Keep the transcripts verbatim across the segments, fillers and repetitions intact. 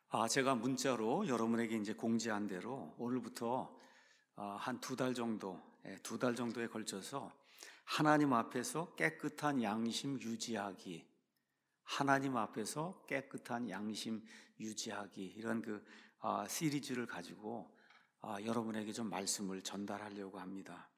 아, 제가 문자로 여러분에게 이제 공지한 대로 오늘부터 한 두 달 정도, 예, 두 달 정도에 걸쳐서 하나님 앞에서 깨끗한 양심 유지하기, 하나님 앞에서 깨끗한 양심 유지하기 이런 그 아, 시리즈를 가지고 아, 여러분에게 좀 말씀을 전달하려고 합니다.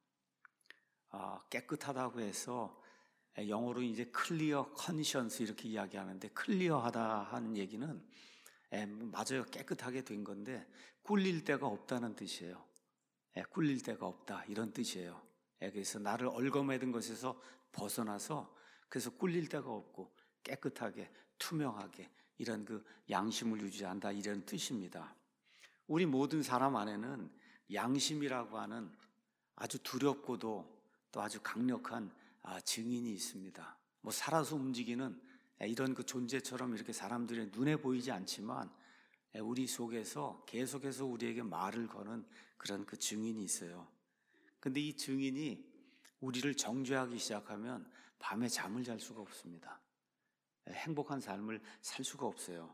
아, 깨끗하다고 해서 예, 영어로 이제 클리어 컨션스 이렇게 이야기하는데, 클리어하다 하는 얘기는 예, 맞아요. 깨끗하게 된 건데 꿀릴 데가 없다는 뜻이에요. 예, 꿀릴 데가 없다 이런 뜻이에요. 예, 그래서 나를 얽어매든 것에서 벗어나서, 그래서 꿀릴 데가 없고 깨끗하게 투명하게 이런 그 양심을 유지한다 이런 뜻입니다. 우리 모든 사람 안에는 양심이라고 하는 아주 두렵고도 또 아주 강력한 아, 증인이 있습니다. 뭐 살아서 움직이는 이런 그 존재처럼 이렇게 사람들의 눈에 보이지 않지만 우리 속에서 계속해서 우리에게 말을 거는 그런 그 증인이 있어요. 근데 이 증인이 우리를 정죄하기 시작하면 밤에 잠을 잘 수가 없습니다. 행복한 삶을 살 수가 없어요.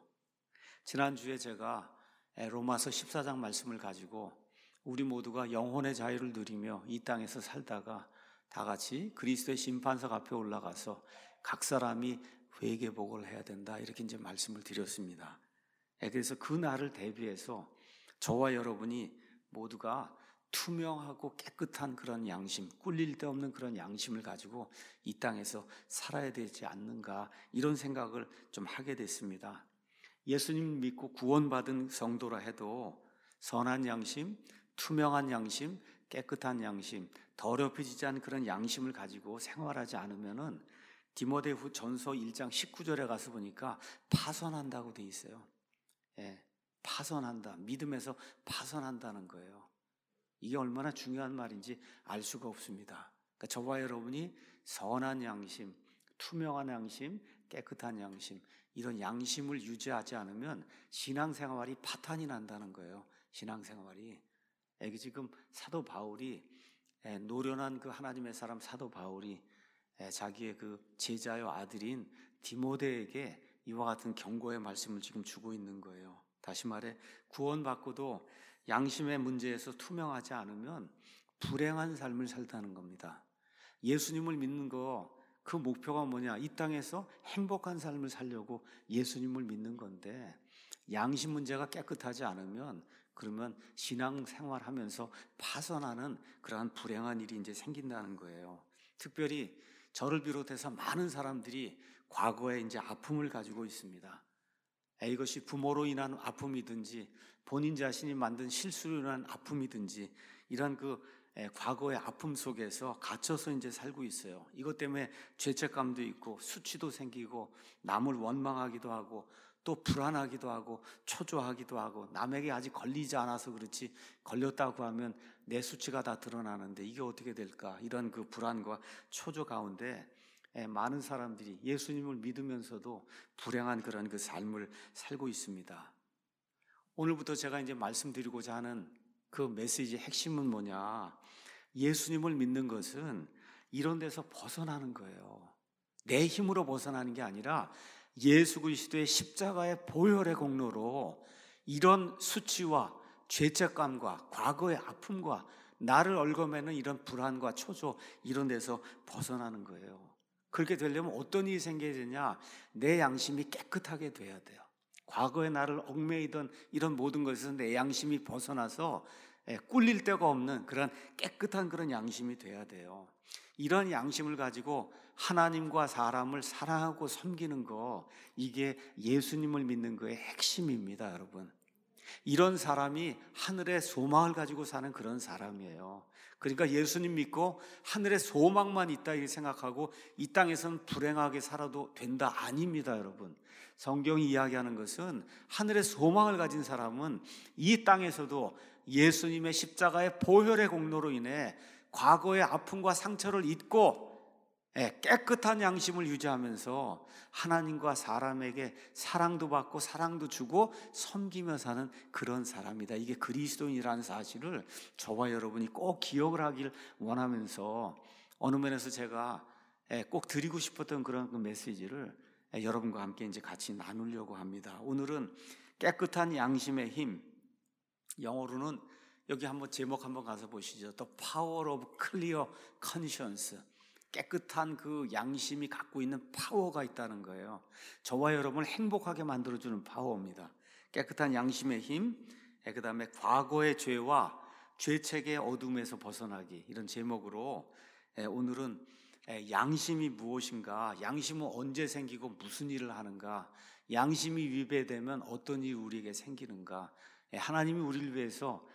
지난주에 제가 로마서 십사 장 말씀을 가지고 우리 모두가 영혼의 자유를 누리며 이 땅에서 살다가 다 같이 그리스도의 심판석 앞에 올라가서 각 사람이 회개복을 해야 된다 이렇게 이제 말씀을 드렸습니다. 그래서 그 날을 대비해서 저와 여러분이 모두가 투명하고 깨끗한 그런 양심, 꿀릴 데 없는 그런 양심을 가지고 이 땅에서 살아야 되지 않는가 이런 생각을 좀 하게 됐습니다. 예수님 믿고 구원받은 성도라 해도 선한 양심, 투명한 양심, 깨끗한 양심, 더럽혀지지 않은 그런 양심을 가지고 생활하지 않으면은 디모데 전서 일 장 십구 절에 가서 보니까 파선한다고 돼 있어요. 예, 파선한다. 믿음에서 파선한다는 거예요. 이게 얼마나 중요한 말인지 알 수가 없습니다. 그러니까 저와 여러분이 선한 양심, 투명한 양심, 깨끗한 양심, 이런 양심을 유지하지 않으면 신앙생활이 파탄이 난다는 거예요. 신앙생활이. 이게 지금 사도 바울이, 노련한 그 하나님의 사람 사도 바울이 자기의 그 제자요 아들인 디모데에게 이와 같은 경고의 말씀을 지금 주고 있는 거예요. 다시 말해 구원받고도 양심의 문제에서 투명하지 않으면 불행한 삶을 살다는 겁니다. 예수님을 믿는 거 그 목표가 뭐냐? 이 땅에서 행복한 삶을 살려고 예수님을 믿는 건데 양심 문제가 깨끗하지 않으면 그러면 신앙생활하면서 파선하는 그러한 불행한 일이 이제 생긴다는 거예요. 특별히 저를 비롯해서 많은 사람들이 과거에 이제 아픔을 가지고 있습니다. 이것이 부모로 인한 아픔이든지 본인 자신이 만든 실수로 인한 아픔이든지 이런 그 과거의 아픔 속에서 갇혀서 이제 살고 있어요. 이것 때문에 죄책감도 있고 수치도 생기고 남을 원망하기도 하고 또 불안하기도 하고 초조하기도 하고 남에게 아직 걸리지 않아서 그렇지 걸렸다고 하면 내 수치가 다 드러나는데 이게 어떻게 될까 이런 그 불안과 초조 가운데 많은 사람들이 예수님을 믿으면서도 불행한 그런 그 삶을 살고 있습니다. 오늘부터 제가 이제 말씀드리고자 하는 그 메시지의 핵심은 뭐냐? 예수님을 믿는 것은 이런 데서 벗어나는 거예요. 내 힘으로 벗어나는 게 아니라 예수 그리스도의 십자가의 보혈의 공로로 이런 수치와 죄책감과 과거의 아픔과 나를 얽어매는 이런 불안과 초조 이런 데서 벗어나는 거예요. 그렇게 되려면 어떤 일이 생겨야 되냐? 내 양심이 깨끗하게 돼야 돼요. 과거에 나를 얽매이던 이런 모든 것에서 내 양심이 벗어나서 꿀릴 데가 없는 그런 깨끗한 그런 양심이 돼야 돼요. 이런 양심을 가지고 하나님과 사람을 사랑하고 섬기는 거, 이게 예수님을 믿는 거의 핵심입니다, 여러분. 이런 사람이 하늘의 소망을 가지고 사는 그런 사람이에요. 그러니까 예수님 믿고 하늘의 소망만 있다 이렇게 생각하고 이 땅에서는 불행하게 살아도 된다 아닙니다, 여러분. 성경이 이야기하는 것은 하늘의 소망을 가진 사람은 이 땅에서도 예수님의 십자가의 보혈의 공로로 인해 과거의 아픔과 상처를 잊고 깨끗한 양심을 유지하면서 하나님과 사람에게 사랑도 받고 사랑도 주고 섬기며 사는 그런 사람이다. 이게 그리스도인이라는 사실을 저와 여러분이 꼭 기억을 하길 원하면서 어느 면에서 제가 꼭 드리고 싶었던 그런 그 메시지를 여러분과 함께 이제 같이 나누려고 합니다. 오늘은 깨끗한 양심의 힘, 영어로는 여기 한번 제목 한번 가서 보시죠. The power of clear conscience. 깨끗한 그 양심이 갖고 있는 파워가 있다는 거예요. 저와 여러분을 행복하게 만들어주는 파워입니다. 깨끗한 양심의 힘, 그 다음에 과거의 죄와 죄책의 어둠에서 벗어나기, 이런 제목으로 오늘은 양심이 무엇인가, 양심은 언제 생기고 무슨 일을 하는가, 양심이 위배되면 어떤 일이 우리에게 생기는가, 하나님이 우리를 위해서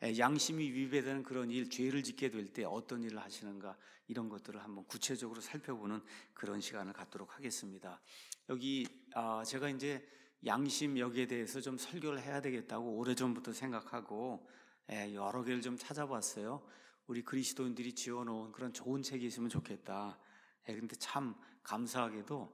양심이 위배되는 그런 일, 죄를 짓게 될 때 어떤 일을 하시는가, 이런 것들을 한번 구체적으로 살펴보는 그런 시간을 갖도록 하겠습니다. 여기 제가 이제 양심 여기에 대해서 좀 설교를 해야 되겠다고 오래전부터 생각하고 여러 개를 좀 찾아봤어요. 우리 그리스도인들이 지어놓은 그런 좋은 책이 있으면 좋겠다. 그런데 참 감사하게도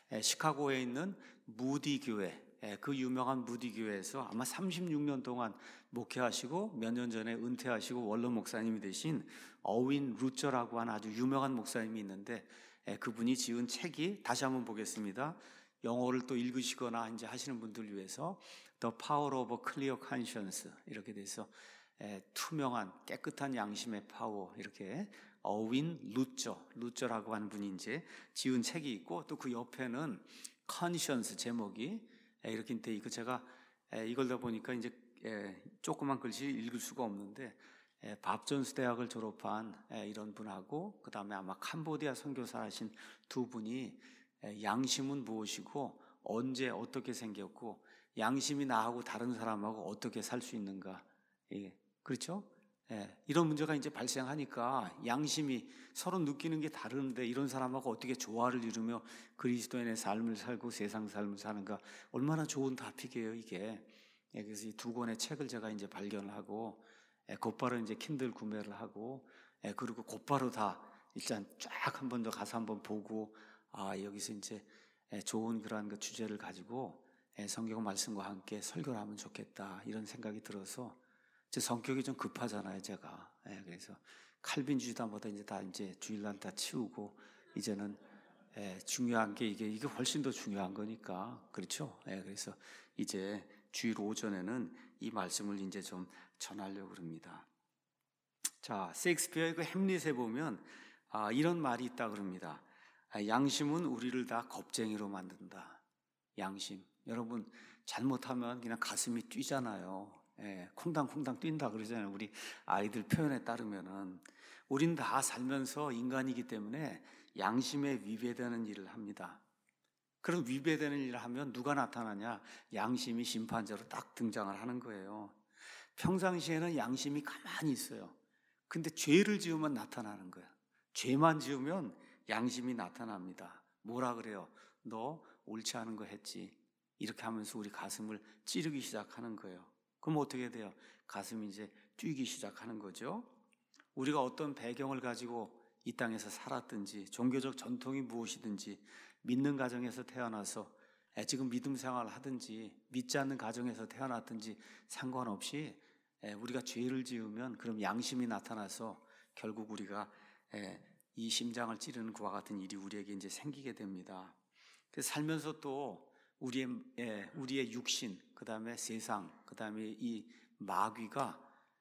시카고에 있는 무디 교회, 그 유명한 무디 교회에서 아마 삼십육 년 동안 목회하시고 몇 년 전에 은퇴하시고 원로 목사님이 되신 어윈 루저라고 하는 아주 유명한 목사님이 있는데, 그분이 지은 책이, 다시 한번 보겠습니다. 영어를 또 읽으시거나 이제 하시는 분들 위해서 The Power of a Clear Conscience, 이렇게 돼서 에, 투명한 깨끗한 양심의 파워, 이렇게 어윈 루저, 루저라고 하는 분이 이제 지은 책이 있고, 또 그 옆에는 Conscience 제목이 에, 이렇게 돼 있고, 제가 에, 이걸 다 보니까 이제 에, 조그만 글씨 읽을 수가 없는데, 에, 밥 존스 대학을 졸업한 에, 이런 분하고, 그 다음에 아마 캄보디아 선교사하신 두 분이 에, 양심은 무엇이고 언제 어떻게 생겼고 양심이 나하고 다른 사람하고 어떻게 살 수 있는가, 예, 그렇죠? 예, 이런 문제가 이제 발생하니까 양심이 서로 느끼는 게 다른데 이런 사람하고 어떻게 조화를 이루며 그리스도인의 삶을 살고 세상 삶을 사는가, 얼마나 좋은 토픽이에요 이게. 예, 그래서 이 두 권의 책을 제가 이제 발견을 하고 예, 곧바로 이제 킨들 구매를 하고 예, 그리고 곧바로 다 일단 쫙 한 번 더 가서 한번 보고, 아, 여기서 이제 좋은 그러한 그 주제를 가지고 성경 말씀과 함께 설교를 하면 좋겠다, 이런 생각이 들어서, 제 성격이 좀 급하잖아요 제가. 그래서 칼빈 주의단보다 이제 다 이제 주일날 다 치우고 이제는 중요한 게 이게 이게 훨씬 더 중요한 거니까, 그렇죠? 그래서 이제 주일 오전에는 이 말씀을 이제 좀 전하려고 합니다. 자, 셰익스피어의 그 햄릿에 보면 아, 이런 말이 있다 그럽니다. 양심은 우리를 다 겁쟁이로 만든다. 양심. 여러분, 잘못하면 그냥 가슴이 뛰잖아요. 예, 콩당콩당 뛴다 그러잖아요. 우리 아이들 표현에 따르면은. 우린 다 살면서 인간이기 때문에 양심에 위배되는 일을 합니다. 그럼 위배되는 일을 하면 누가 나타나냐? 양심이 심판자로 딱 등장을 하는 거예요. 평상시에는 양심이 가만히 있어요. 근데 죄를 지으면 나타나는 거예요. 죄만 지으면 양심이 나타납니다. 뭐라 그래요? 너 옳지 않은 거 했지. 이렇게 하면서 우리 가슴을 찌르기 시작하는 거예요. 그럼 어떻게 돼요? 가슴이 이제 뛰기 시작하는 거죠. 우리가 어떤 배경을 가지고 이 땅에서 살았든지, 종교적 전통이 무엇이든지, 믿는 가정에서 태어나서 지금 믿음 생활을 하든지, 믿지 않는 가정에서 태어났든지 상관없이 우리가 죄를 지으면 그럼 양심이 나타나서 결국 우리가 이 심장을 찌르는 그와 같은 일이 우리에게 이제 생기게 됩니다. 그래서 살면서 또 우리의, 우리의 육신, 그 다음에 세상, 그 다음에 이 마귀가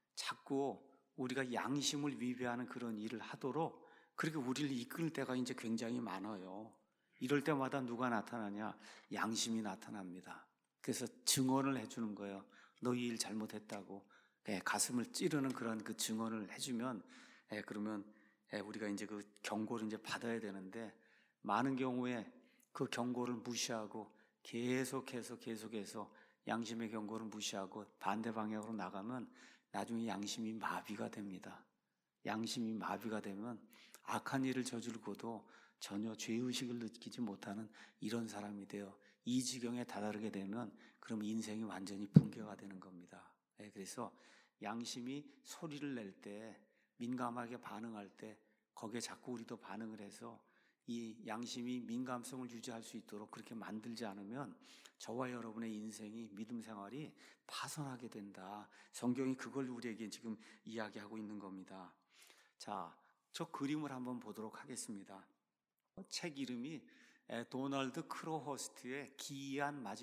자꾸 우리가 양심을 위배하는 그런 일을 하도록 그렇게 우리를 이끌 때가 이제 굉장히 많아요. 이럴 때마다 누가 나타나냐? 양심이 나타납니다. 그래서 증언을 해주는 거예요. 너 이 일 잘못했다고. 가슴을 찌르는 그런 그 증언을 해주면, 그러면 우리가 이제 그 경고를 이제 받아야 되는데, 많은 경우에 그 경고를 무시하고 계속해서 계속해서 양심의 경고를 무시하고 반대 방향으로 나가면 나중에 양심이 마비가 됩니다. 양심이 마비가 되면 악한 일을 저지르고도 전혀 죄의식을 느끼지 못하는 이런 사람이 되어 이 지경에 다다르게 되면 그럼 인생이 완전히 붕괴가 되는 겁니다. 그래서 양심이 소리를 낼 때, 민감하게 반응할 때 거기에 자꾸 우리도 반응을 해서 이 양심이 민감성을 유지할 수 있도록 그렇게 만들지 않으면 저와 여러분의 인생이, 믿음 생활이 파손하게 된다. 성경이 그걸 우리에게 지금 이야기하고 있는 겁니다. 자, 저 그림을 한번 보도록 하겠습니다. 책 이름이 도널드 크로허스트의 기이한 마지막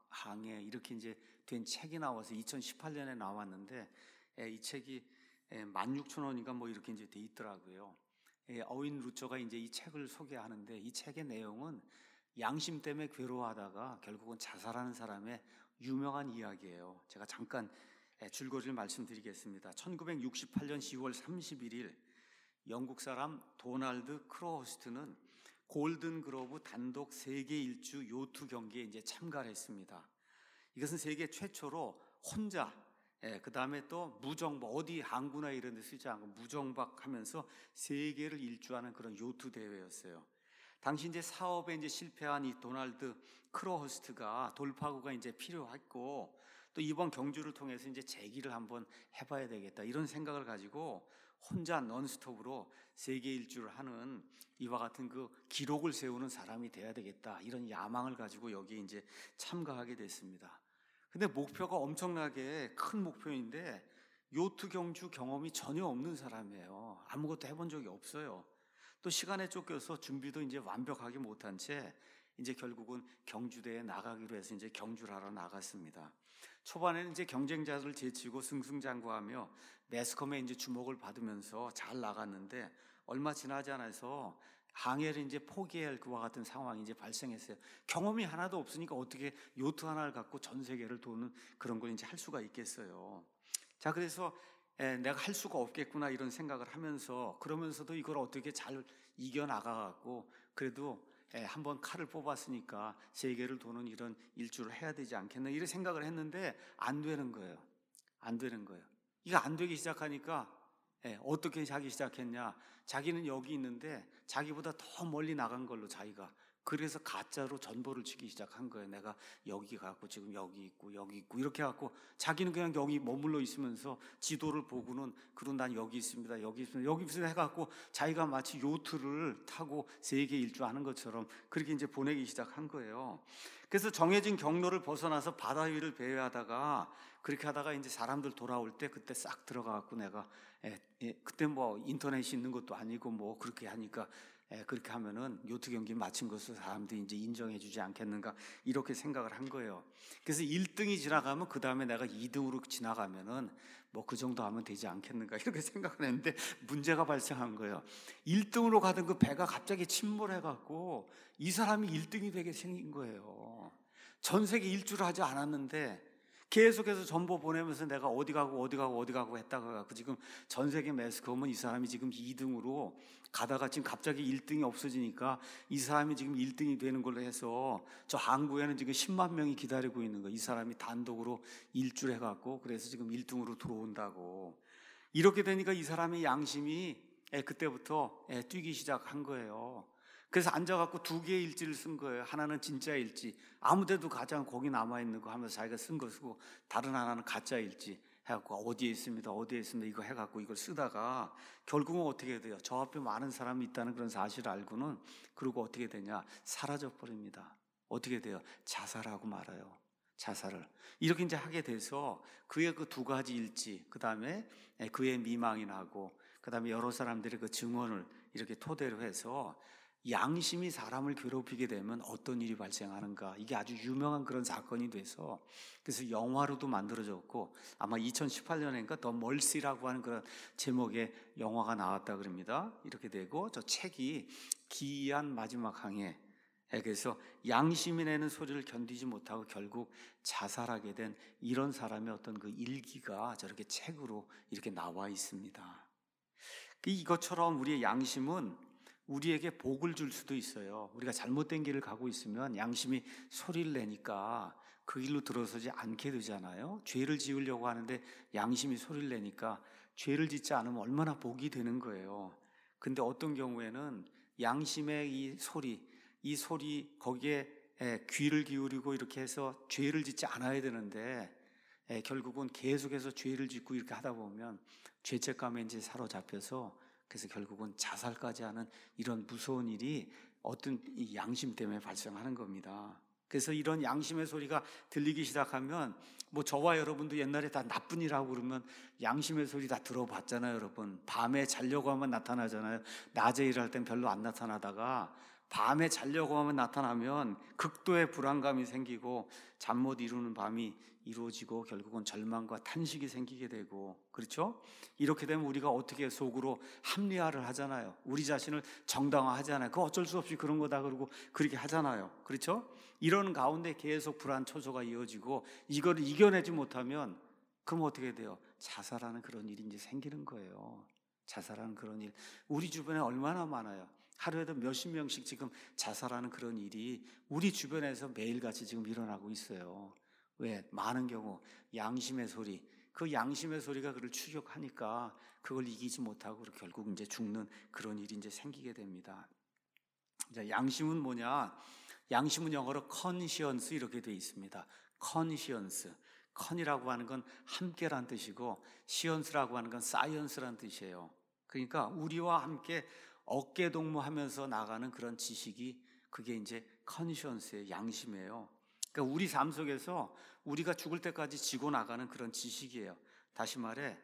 항해 이렇게 이제 된 책이 나와서 이천십팔 년에 나왔는데 예, 이 책이 예, 만 육천 원인가 뭐 이렇게 이제 돼 있더라고요. 예, 어윈 루처가 이제 이 책을 소개하는데 이 책의 내용은 양심 때문에 괴로워하다가 결국은 자살하는 사람의 유명한 이야기예요. 제가 잠깐 예, 줄거리를 말씀드리겠습니다. 천구백육십팔 년 시월 삼십일 일 영국 사람 도널드 크로호스트는 골든 글로브 단독 세계 일주 요트 경기에 이제 참가를 했습니다. 이것은 세계 최초로 혼자, 예, 그 다음에 또 무정박, 어디 항구나 이런 데 쓰지 않고 무정박 하면서 세계를 일주하는 그런 요트 대회였어요. 당시 이제 사업에 이제 실패한 이 도널드 크로호스트가 돌파구가 이제 필요했고 또 이번 경주를 통해서 이제 재기를 한번 해봐야 되겠다 이런 생각을 가지고 혼자 넌스톱으로 세계 일주를 하는 이와 같은 그 기록을 세우는 사람이 돼야 되겠다 이런 야망을 가지고 여기에 이제 참가하게 됐습니다. 근데 목표가 엄청나게 큰 목표인데 요트 경주 경험이 전혀 없는 사람이에요. 아무것도 해본 적이 없어요. 또 시간에 쫓겨서 준비도 이제 완벽하게 못한 채 이제 결국은 경주대에 나가기로 해서 이제 경주를 하러 나갔습니다. 초반에는 이제 경쟁자들을 제치고 승승장구하며 매스컴에 이제 주목을 받으면서 잘 나갔는데 얼마 지나지 않아서 항해를 이제 포기할 그와 같은 상황이 이제 발생했어요. 경험이 하나도 없으니까 어떻게 요트 하나를 갖고 전 세계를 도는 그런 걸 이제 할 수가 있겠어요. 자, 그래서 에, 내가 할 수가 없겠구나 이런 생각을 하면서 그러면서도 이걸 어떻게 잘 이겨나가갖고 그래도 에, 한번 칼을 뽑았으니까 세계를 도는 이런 일주를 해야 되지 않겠나 이런 생각을 했는데 안 되는 거예요. 안 되는 거예요. 이거 안 되기 시작하니까 에, 어떻게 하기 시작했냐. 자기는 여기 있는데 자기보다 더 멀리 나간 걸로 자기가 그래서 가짜로 전보를 치기 시작한 거예요. 내가 여기 가고 지금 여기 있고 여기 있고 이렇게 해갖고 자기는 그냥 여기 머물러 있으면서 지도를 보고는 그럼 난 여기 있습니다. 여기 있습니다. 여기 있습니다 해갖고 자기가 마치 요트를 타고 세계 일주하는 것처럼 그렇게 이제 보내기 시작한 거예요. 그래서 정해진 경로를 벗어나서 바다 위를 배회하다가 그렇게 하다가 이제 사람들 돌아올 때 그때 싹 들어가갖고 내가 예, 예, 그때 뭐 인터넷이 있는 것도 아니고 뭐 그렇게 하니까 예, 그렇게 하면은 요트 경기 마친 것을 사람들이 이제 인정해 주지 않겠는가 이렇게 생각을 한 거예요. 그래서 일 등이 지나가면 그 다음에 내가 이 등으로 지나가면은 뭐 그 정도 하면 되지 않겠는가 이렇게 생각을 했는데 문제가 발생한 거예요. 일 등으로 가던 그 배가 갑자기 침몰해 갖고 이 사람이 일 등이 되게 생긴 거예요. 전 세계 일주를 하지 않았는데 계속해서 정보 보내면서 내가 어디 가고 어디 가고 어디 가고 했다가 갖고 지금 전 세계 매스컴은 이 사람이 지금 이 등으로 가다가 지금 갑자기 일 등이 없어지니까 이 사람이 지금 일 등이 되는 걸로 해서 저 항구에는 지금 십만 명이 기다리고 있는 거예요. 이 사람이 단독으로 일주를 해갖고 그래서 지금 일 등으로 들어온다고. 이렇게 되니까 이 사람의 양심이 그때부터 뛰기 시작한 거예요. 그래서 앉아갖고 두 개의 일지를 쓴 거예요. 하나는 진짜 일지, 아무데도 가지 않고 거기 남아있는 거 하면서 자기가 쓴 거 쓰고 다른 하나는 가짜 일지 해갖고 어디에 있습니다 어디에 있습니다 이거 해갖고 이걸 쓰다가 결국은 어떻게 돼요? 저 앞에 많은 사람이 있다는 그런 사실을 알고는 그리고 어떻게 되냐? 사라져 버립니다. 어떻게 돼요? 자살하고 말아요. 자살을 이렇게 이제 하게 돼서 그의 그 두 가지 일지, 그 다음에 그의 미망이 나고 그 다음에 여러 사람들의 그 증언을 이렇게 토대로 해서 양심이 사람을 괴롭히게 되면 어떤 일이 발생하는가, 이게 아주 유명한 그런 사건이 돼서 그래서 영화로도 만들어졌고 아마 이천십팔 년인가 더 멀시라고 하는 그런 제목의 영화가 나왔다 그럽니다. 이렇게 되고 저 책이 기이한 마지막 항해, 그래서 양심이 내는 소리를 견디지 못하고 결국 자살하게 된 이런 사람의 어떤 그 일기가 저렇게 책으로 이렇게 나와 있습니다. 이것처럼 우리의 양심은 우리에게 복을 줄 수도 있어요. 우리가 잘못된 길을 가고 있으면 양심이 소리를 내니까 그 길로 들어서지 않게 되잖아요. 죄를 지으려고 하는데 양심이 소리를 내니까 죄를 짓지 않으면 얼마나 복이 되는 거예요. 근데 어떤 경우에는 양심의 이 소리, 이 소리 거기에 귀를 기울이고 이렇게 해서 죄를 짓지 않아야 되는데 결국은 계속해서 죄를 짓고 이렇게 하다 보면 죄책감에 이제 사로잡혀서 그래서 결국은 자살까지 하는 이런 무서운 일이 어떤 이 양심 때문에 발생하는 겁니다. 그래서 이런 양심의 소리가 들리기 시작하면 뭐 저와 여러분도 옛날에 다 나쁜 일하고 그러면 양심의 소리 다 들어봤잖아요, 여러분. 밤에 자려고 하면 나타나잖아요. 낮에 일할 땐 별로 안 나타나다가 밤에 자려고 하면 나타나면 극도의 불안감이 생기고 잠 못 이루는 밤이 이루어지고 결국은 절망과 탄식이 생기게 되고, 그렇죠? 이렇게 되면 우리가 어떻게 속으로 합리화를 하잖아요. 우리 자신을 정당화하잖아요. 그거 어쩔 수 없이 그런 거다 그러고 그렇게 하잖아요. 그렇죠? 이런 가운데 계속 불안 초소가 이어지고 이걸 이겨내지 못하면 그럼 어떻게 돼요? 자살하는 그런 일이 이제 생기는 거예요. 자살하는 그런 일. 우리 주변에 얼마나 많아요. 하루에도 몇십 명씩 지금 자살하는 그런 일이 우리 주변에서 매일같이 지금 일어나고 있어요. 왜? 많은 경우 양심의 소리, 그 양심의 소리가 그를 추격하니까 그걸 이기지 못하고 결국 이제 죽는 그런 일이 이제 생기게 됩니다. 자, 양심은 뭐냐? 양심은 영어로 conscience 이렇게 되어 있습니다. conscience. con이라고 하는 건 함께란 뜻이고 science라고 하는 건 science란 뜻이에요. 그러니까 우리와 함께 어깨동무하면서 나가는 그런 지식이 그게 이제 conscience의 양심이에요. 그러니까 우리 삶 속에서 우리가 죽을 때까지 지고 나가는 그런 지식이에요. 다시 말해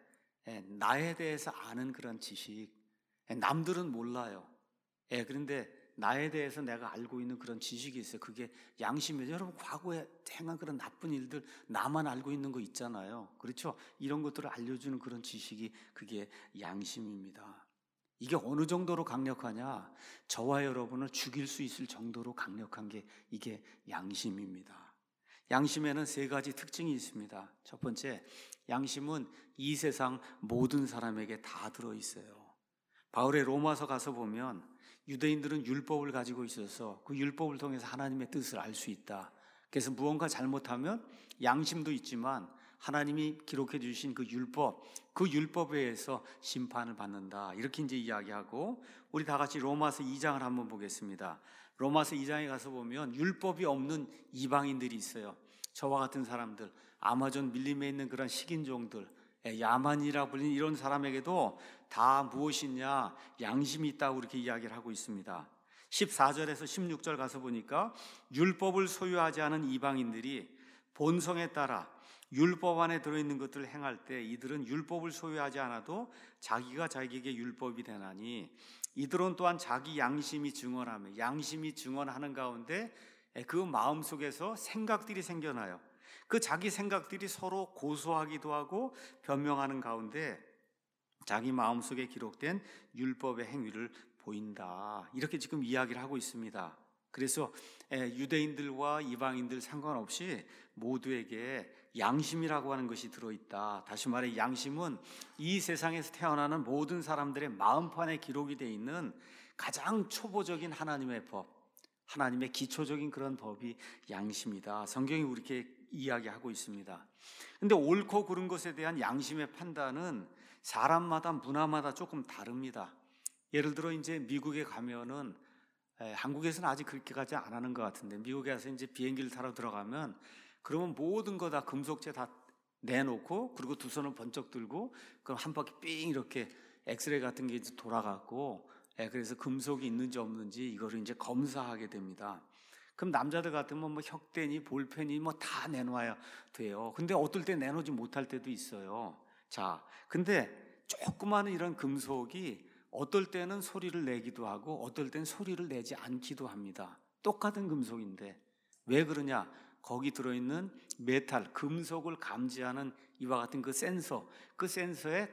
나에 대해서 아는 그런 지식. 남들은 몰라요. 그런데 나에 대해서 내가 알고 있는 그런 지식이 있어요. 그게 양심이에요. 여러분 과거에 행한 그런 나쁜 일들 나만 알고 있는 거 있잖아요. 그렇죠? 이런 것들을 알려주는 그런 지식이 그게 양심입니다. 이게 어느 정도로 강력하냐? 저와 여러분을 죽일 수 있을 정도로 강력한 게 이게 양심입니다. 양심에는 세 가지 특징이 있습니다. 첫 번째, 양심은 이 세상 모든 사람에게 다 들어있어요. 바울의 로마서 가서 보면 유대인들은 율법을 가지고 있어서 그 율법을 통해서 하나님의 뜻을 알 수 있다. 그래서 무언가 잘못하면 양심도 있지만 하나님이 기록해 주신 그 율법, 그 율법에 의해서 심판을 받는다. 이렇게 이제 이야기하고, 우리 다 같이 로마서 이 장을 한번 보겠습니다. 로마서 이 장에 가서 보면 율법이 없는 이방인들이 있어요. 저와 같은 사람들, 아마존 밀림에 있는 그런 식인종들, 야만이라 불리는 이런 사람에게도 다 무엇이냐? 양심이 있다고 이렇게 이야기를 하고 있습니다. 십사 절에서 십육 절 가서 보니까 율법을 소유하지 않은 이방인들이 본성에 따라 율법 안에 들어있는 것들을 행할 때 이들은 율법을 소유하지 않아도 자기가 자기에게 율법이 되나니 이들은 또한 자기 양심이 증언하며, 양심이 증언하는 가운데 그 마음속에서 생각들이 생겨나요. 그 자기 생각들이 서로 고소하기도 하고 변명하는 가운데 자기 마음속에 기록된 율법의 행위를 보인다. 이렇게 지금 이야기를 하고 있습니다. 그래서 유대인들과 이방인들 상관없이 모두에게 양심이라고 하는 것이 들어있다. 다시 말해 양심은 이 세상에서 태어나는 모든 사람들의 마음판에 기록이 되어 있는 가장 초보적인 하나님의 법, 하나님의 기초적인 그런 법이 양심이다. 성경이 이렇게 이야기하고 있습니다. 근데 옳고 그른 것에 대한 양심의 판단은 사람마다 문화마다 조금 다릅니다. 예를 들어 이제 미국에 가면은, 에, 한국에서는 아직 그렇게 가지 안 하는 것 같은데 미국에 가서 이제 비행기를 타러 들어가면 그러면 모든 거 다 금속체 다 내놓고, 그리고 두 손을 번쩍 들고 그럼 한 바퀴 삥 이렇게 엑스레이 같은 게 이제 돌아갔고, 에, 그래서 금속이 있는지 없는지 이거를 이제 검사하게 됩니다. 그럼 남자들 같으면 뭐 혁대니 볼펜이 뭐 다 내놔야 돼요. 근데 어떨 때 내놓지 못할 때도 있어요. 자, 근데 조그마한 이런 금속이 어떨 때는 소리를 내기도 하고 어떨 때는 소리를 내지 않기도 합니다. 똑같은 금속인데 왜 그러냐? 거기 들어있는 메탈, 금속을 감지하는 이와 같은 그 센서, 그 센서의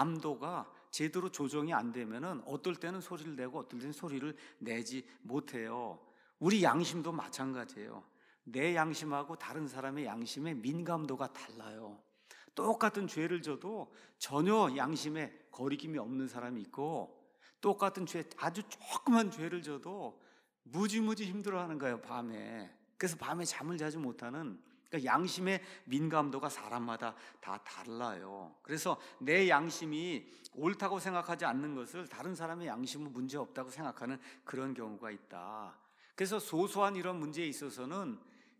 감도가 제대로 조정이 안 되면은 어떨 때는 소리를 내고 어떨 때는 소리를 내지 못해요. 우리 양심도 마찬가지예요. 내 양심하고 다른 사람의 양심의 민감도가 달라요. 똑같은 죄를 져도 전혀 양심에 거리낌이 없는 사람이 있고, 똑같은 죄, 아주 조그만 죄를 져도 무지무지 힘들어하는 거예요, 밤에. 그래서 밤에 잠을 자지 못하는, 그러니까 양심의 민감도가 사람마다 다 달라요. 그래서 내 양심이 옳다고 생각하지 않는 것을 다른 사람의 양심은 문제 없다고 생각하는 그런 경우가 있다. 그래서 소소한 이런 문제에 있어서는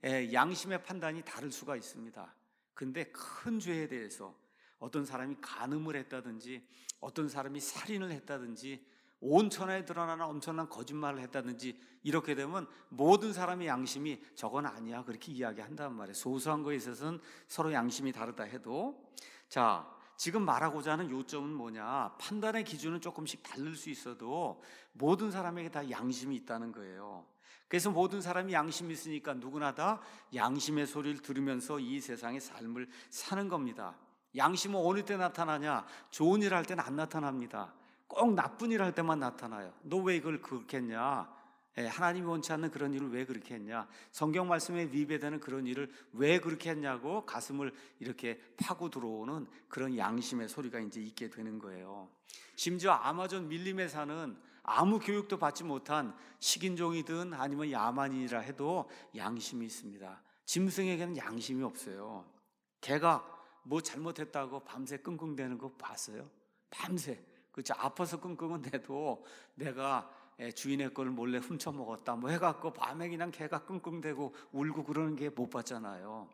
양심의 판단이 다를 수가 있습니다. 근데 큰 죄에 대해서 어떤 사람이 간음을 했다든지 어떤 사람이 살인을 했다든지 온 천하에 드러나는 엄청난 거짓말을 했다든지 이렇게 되면 모든 사람의 양심이 저건 아니야 그렇게 이야기한단 말이에요. 소소한 거에 있어서는 서로 양심이 다르다 해도. 자, 지금 말하고자 하는 요점은 뭐냐? 판단의 기준은 조금씩 다를 수 있어도 모든 사람에게 다 양심이 있다는 거예요. 그래서 모든 사람이 양심이 있으니까 누구나 다 양심의 소리를 들으면서 이 세상의 삶을 사는 겁니다. 양심은 어느 때 나타나냐? 좋은 일 할 때는 안 나타납니다. 꼭 나쁜 일 할 때만 나타나요. 너 왜 이걸 그렇게 했냐? 예, 하나님이 원치 않는 그런 일을 왜 그렇게 했냐? 성경 말씀에 위배되는 그런 일을 왜 그렇게 했냐고 가슴을 이렇게 파고 들어오는 그런 양심의 소리가 이제 있게 되는 거예요. 심지어 아마존 밀림에 사는 아무 교육도 받지 못한 식인종이든 아니면 야만인이라 해도 양심이 있습니다. 짐승에게는 양심이 없어요. 개가 뭐 잘못했다고 밤새 끙끙대는 거 봤어요? 밤새. 그렇죠. 아파서 끙끙은 대도 내가 주인의 걸 몰래 훔쳐 먹었다 뭐 해갖고 밤에 그냥 개가 끙끙대고 울고 그러는 게 못 봤잖아요.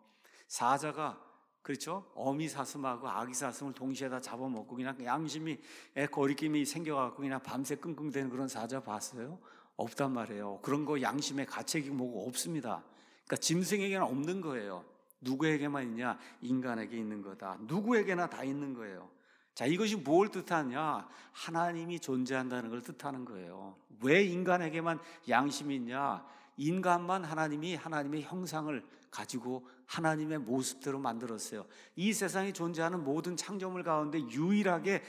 사자가 그렇죠. 어미 사슴하고 아기 사슴을 동시에 다 잡아먹고 그냥 양심이 거리낌이 생겨갖고 그냥 밤새 끙끙대는 그런 사자 봤어요? 없단 말이에요. 그런 거 양심의 가책이 뭐고 없습니다. 그러니까 짐승에게는 없는 거예요. 누구에게만 있냐? 인간에게 있는 거다. 누구에게나 다 있는 거예요. 자, 이것이 뭘 뜻하냐? 하나님이 존재한다는 걸 뜻하는 거예요. 왜 인간에게만 양심이 있냐? 인간만 하나님이 하나님의 형상을 가지고 하나님의 모습대로 만들었어요. 이 세상에 존재하는 모든 창조물 가운데 유일하게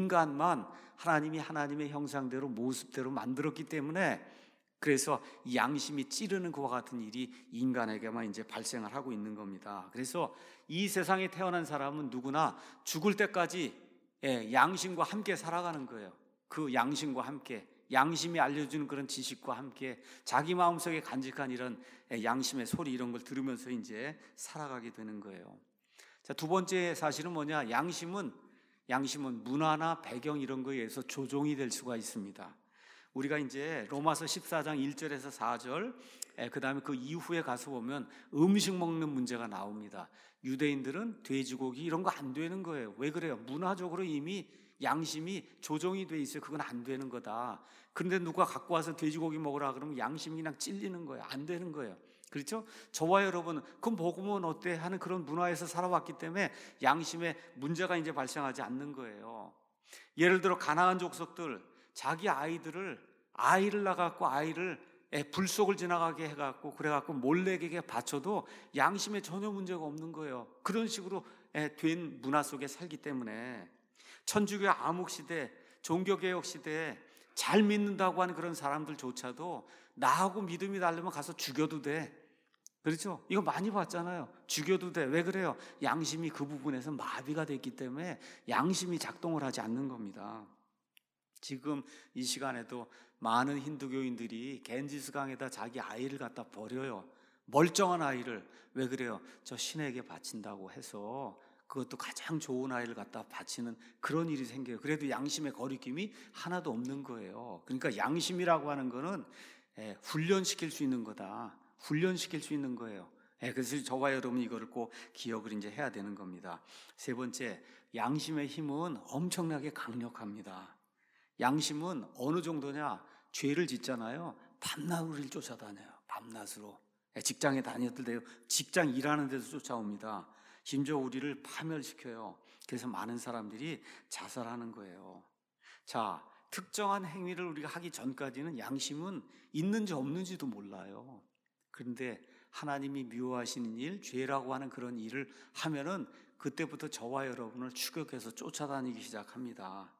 인간만 하나님이 하나님의 형상대로 모습대로 만들었기 때문에 그래서 양심이 찌르는 그와 같은 일이 인간에게만 이제 발생을 하고 있는 겁니다. 그래서 이 세상에 태어난 사람은 누구나 죽을 때까지 예, 양심과 함께 살아가는 거예요. 그 양심과 함께, 양심이 알려주는 그런 지식과 함께 자기 마음속에 간직한 이런 양심의 소리 이런 걸 들으면서 이제 살아가게 되는 거예요. 자, 두 번째 사실은 뭐냐? 양심은 양심은 문화나 배경 이런 거에 의해서 조종이 될 수가 있습니다. 우리가 이제 로마서 십사 장 일 절에서 사 절, 그 다음에 그 이후에 가서 보면 음식 먹는 문제가 나옵니다. 유대인들은 돼지고기 이런 거 안 되는 거예요. 왜 그래요? 문화적으로 이미 양심이 조정이 돼 있어요. 그건 안 되는 거다. 그런데 누가 갖고 와서 돼지고기 먹으라 그러면 양심이 그냥 찔리는 거예요. 안 되는 거예요. 그렇죠? 저와 여러분은 그럼 먹으면 어때 하는 그런 문화에서 살아왔기 때문에 양심에 문제가 이제 발생하지 않는 거예요. 예를 들어 가나안 족속들 자기 아이들을 아이를 낳아갖고 아이를 불속을 지나가게 해갖고 그래갖고 몰렉에게 바쳐도 양심에 전혀 문제가 없는 거예요. 그런 식으로 된 문화 속에 살기 때문에 천주교 암흑시대 종교개혁 시대에 잘 믿는다고 하는 그런 사람들조차도 나하고 믿음이 다르면 가서 죽여도 돼. 그렇죠? 이거 많이 봤잖아요. 죽여도 돼. 왜 그래요? 양심이 그 부분에서 마비가 됐기 때문에 양심이 작동을 하지 않는 겁니다. 지금 이 시간에도 많은 힌두교인들이 갠지스강에다 자기 아이를 갖다 버려요. 멀쩡한 아이를. 왜 그래요? 저 신에게 바친다고 해서 그것도 가장 좋은 아이를 갖다 바치는 그런 일이 생겨요. 그래도 양심의 거리낌이 하나도 없는 거예요. 그러니까 양심이라고 하는 거는 훈련시킬 수 있는 거다. 훈련시킬 수 있는 거예요. 그래서 저와 여러분 이거를 꼭 기억을 이제 해야 되는 겁니다. 세 번째, 양심의 힘은 엄청나게 강력합니다. 양심은 어느 정도냐? 죄를 짓잖아요. 밤낮 우리를 쫓아다녀요. 밤낮으로. 직장에 다녔을 때 직장 일하는 데도 쫓아옵니다. 심지어 우리를 파멸시켜요. 그래서 많은 사람들이 자살하는 거예요. 자, 특정한 행위를 우리가 하기 전까지는 양심은 있는지 없는지도 몰라요. 그런데 하나님이 미워하시는 일, 죄라고 하는 그런 일을 하면은 그때부터 저와 여러분을 추격해서 쫓아다니기 시작합니다.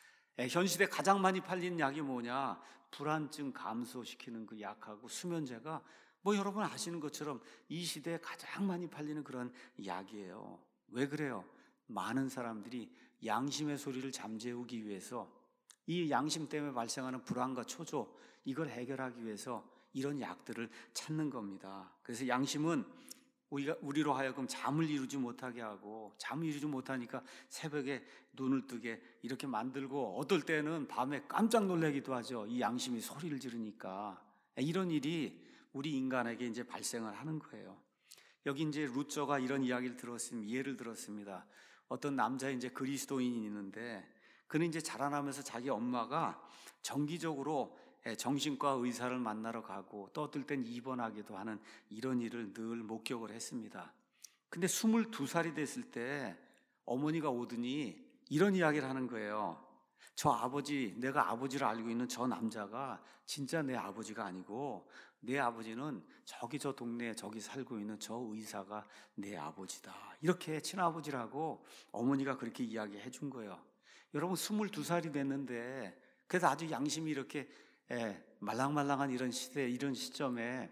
현 시대 가장 많이 팔리는 약이 뭐냐? 불안증 감소시키는 그 약하고 수면제가 뭐 여러분 아시는 것처럼 이 시대에 가장 많이 팔리는 그런 약이에요. 왜 그래요? 많은 사람들이 양심의 소리를 잠재우기 위해서 이 양심 때문에 발생하는 불안과 초조 이걸 해결하기 위해서 이런 약들을 찾는 겁니다. 그래서 양심은 우리가, 우리로 하여금 잠을 이루지 못하게 하고 잠을 이루지 못하니까 새벽에 눈을 뜨게 이렇게 만들고 어떨 때는 밤에 깜짝 놀라기도 하죠. 이 양심이 소리를 지르니까. 이런 일이 우리 인간에게 이제 발생을 하는 거예요. 여기 이제 루저가 이런 이야기를 들었습니다. 예를 들었습니다. 어떤 남자 이제 그리스도인이 있는데 그는 이제 자라나면서 자기 엄마가 정기적으로 정신과 의사를 만나러 가고 또 어떨 땐 입원하기도 하는 이런 일을 늘 목격을 했습니다. 근데 스물두 살이 됐을 때 어머니가 오더니 이런 이야기를 하는 거예요. 저 아버지, 내가 아버지를 알고 있는 저 남자가 진짜 내 아버지가 아니고 내 아버지는 저기 저 동네에 저기 살고 있는 저 의사가 내 아버지다. 이렇게 친아버지라고 어머니가 그렇게 이야기해 준 거예요. 여러분 스물두 살이 됐는데 그래서 아주 양심이 이렇게 예, 말랑말랑한 이런 시대, 이런 시점에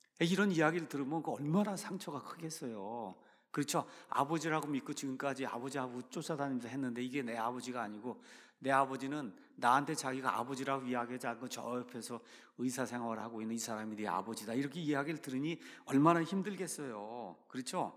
이런 이야기를 들으면 그 얼마나 상처가 크겠어요. 그렇죠? 아버지라고 믿고 지금까지 아버지하고 쫓아다니면서 했는데 이게 내 아버지가 아니고 내 아버지는 나한테 자기가 아버지라고 이야기하지 않고 저 옆에서 의사 생활을 하고 있는 이 사람이 네 아버지다. 이렇게 이야기를 들으니 얼마나 힘들겠어요. 그렇죠?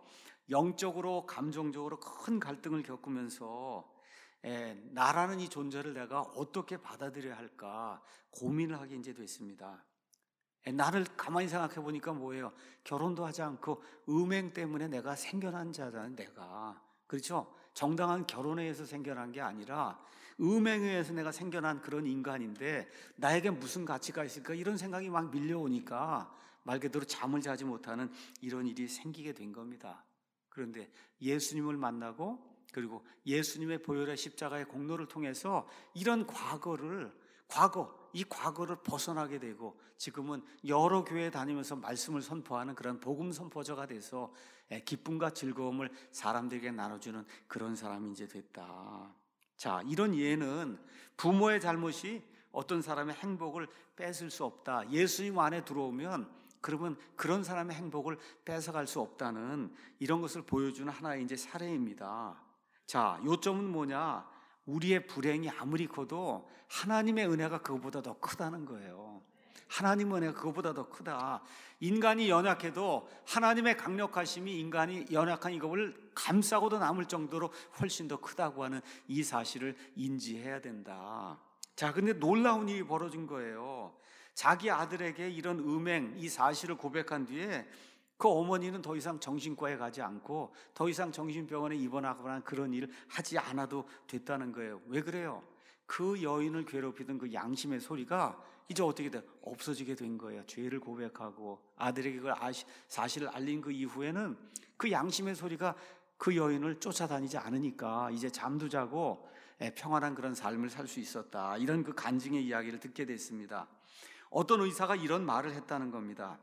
영적으로 감정적으로 큰 갈등을 겪으면서 에, 나라는 이 존재를 내가 어떻게 받아들여야 할까 고민을 하게 이제 됐습니다. 에, 나를 가만히 생각해 보니까 뭐예요? 결혼도 하지 않고 음행 때문에 내가 생겨난 자잖아요. 내가 그렇죠? 정당한 결혼에 의해서 생겨난 게 아니라 음행에 의해서 내가 생겨난 그런 인간인데 나에게 무슨 가치가 있을까 이런 생각이 막 밀려오니까 말 그대로 잠을 자지 못하는 이런 일이 생기게 된 겁니다. 그런데 예수님을 만나고 그리고 예수님의 보혈의 십자가의 공로를 통해서 이런 과거를 과거 이 과거를 벗어나게 되고 지금은 여러 교회에 다니면서 말씀을 선포하는 그런 복음 선포자가 돼서 기쁨과 즐거움을 사람들에게 나눠주는 그런 사람이 이제 됐다. 자, 이런 예는 부모의 잘못이 어떤 사람의 행복을 뺏을 수 없다. 예수님 안에 들어오면 그러면 그런 사람의 행복을 뺏어갈 수 없다는 이런 것을 보여주는 하나의 이제 사례입니다. 자, 요점은 뭐냐? 우리의 불행이 아무리 커도 하나님의 은혜가 그거보다 더 크다는 거예요. 하나님의 은혜가 그거보다 더 크다. 인간이 연약해도 하나님의 강력하심이 인간이 연약한 이것을 감싸고도 남을 정도로 훨씬 더 크다고 하는 이 사실을 인지해야 된다. 자, 근데 놀라운 일이 벌어진 거예요. 자기 아들에게 이런 음행, 이 사실을 고백한 뒤에 그 어머니는 더 이상 정신과에 가지 않고 더 이상 정신병원에 입원하거나 그런 일을 하지 않아도 됐다는 거예요. 왜 그래요? 그 여인을 괴롭히던 그 양심의 소리가 이제 어떻게 돼? 없어지게 된 거예요. 죄를 고백하고 아들에게 그 사실을 알린 그 이후에는 그 양심의 소리가 그 여인을 쫓아다니지 않으니까 이제 잠도 자고 평안한 그런 삶을 살 수 있었다. 이런 그 간증의 이야기를 듣게 됐습니다. 어떤 의사가 이런 말을 했다는 겁니다.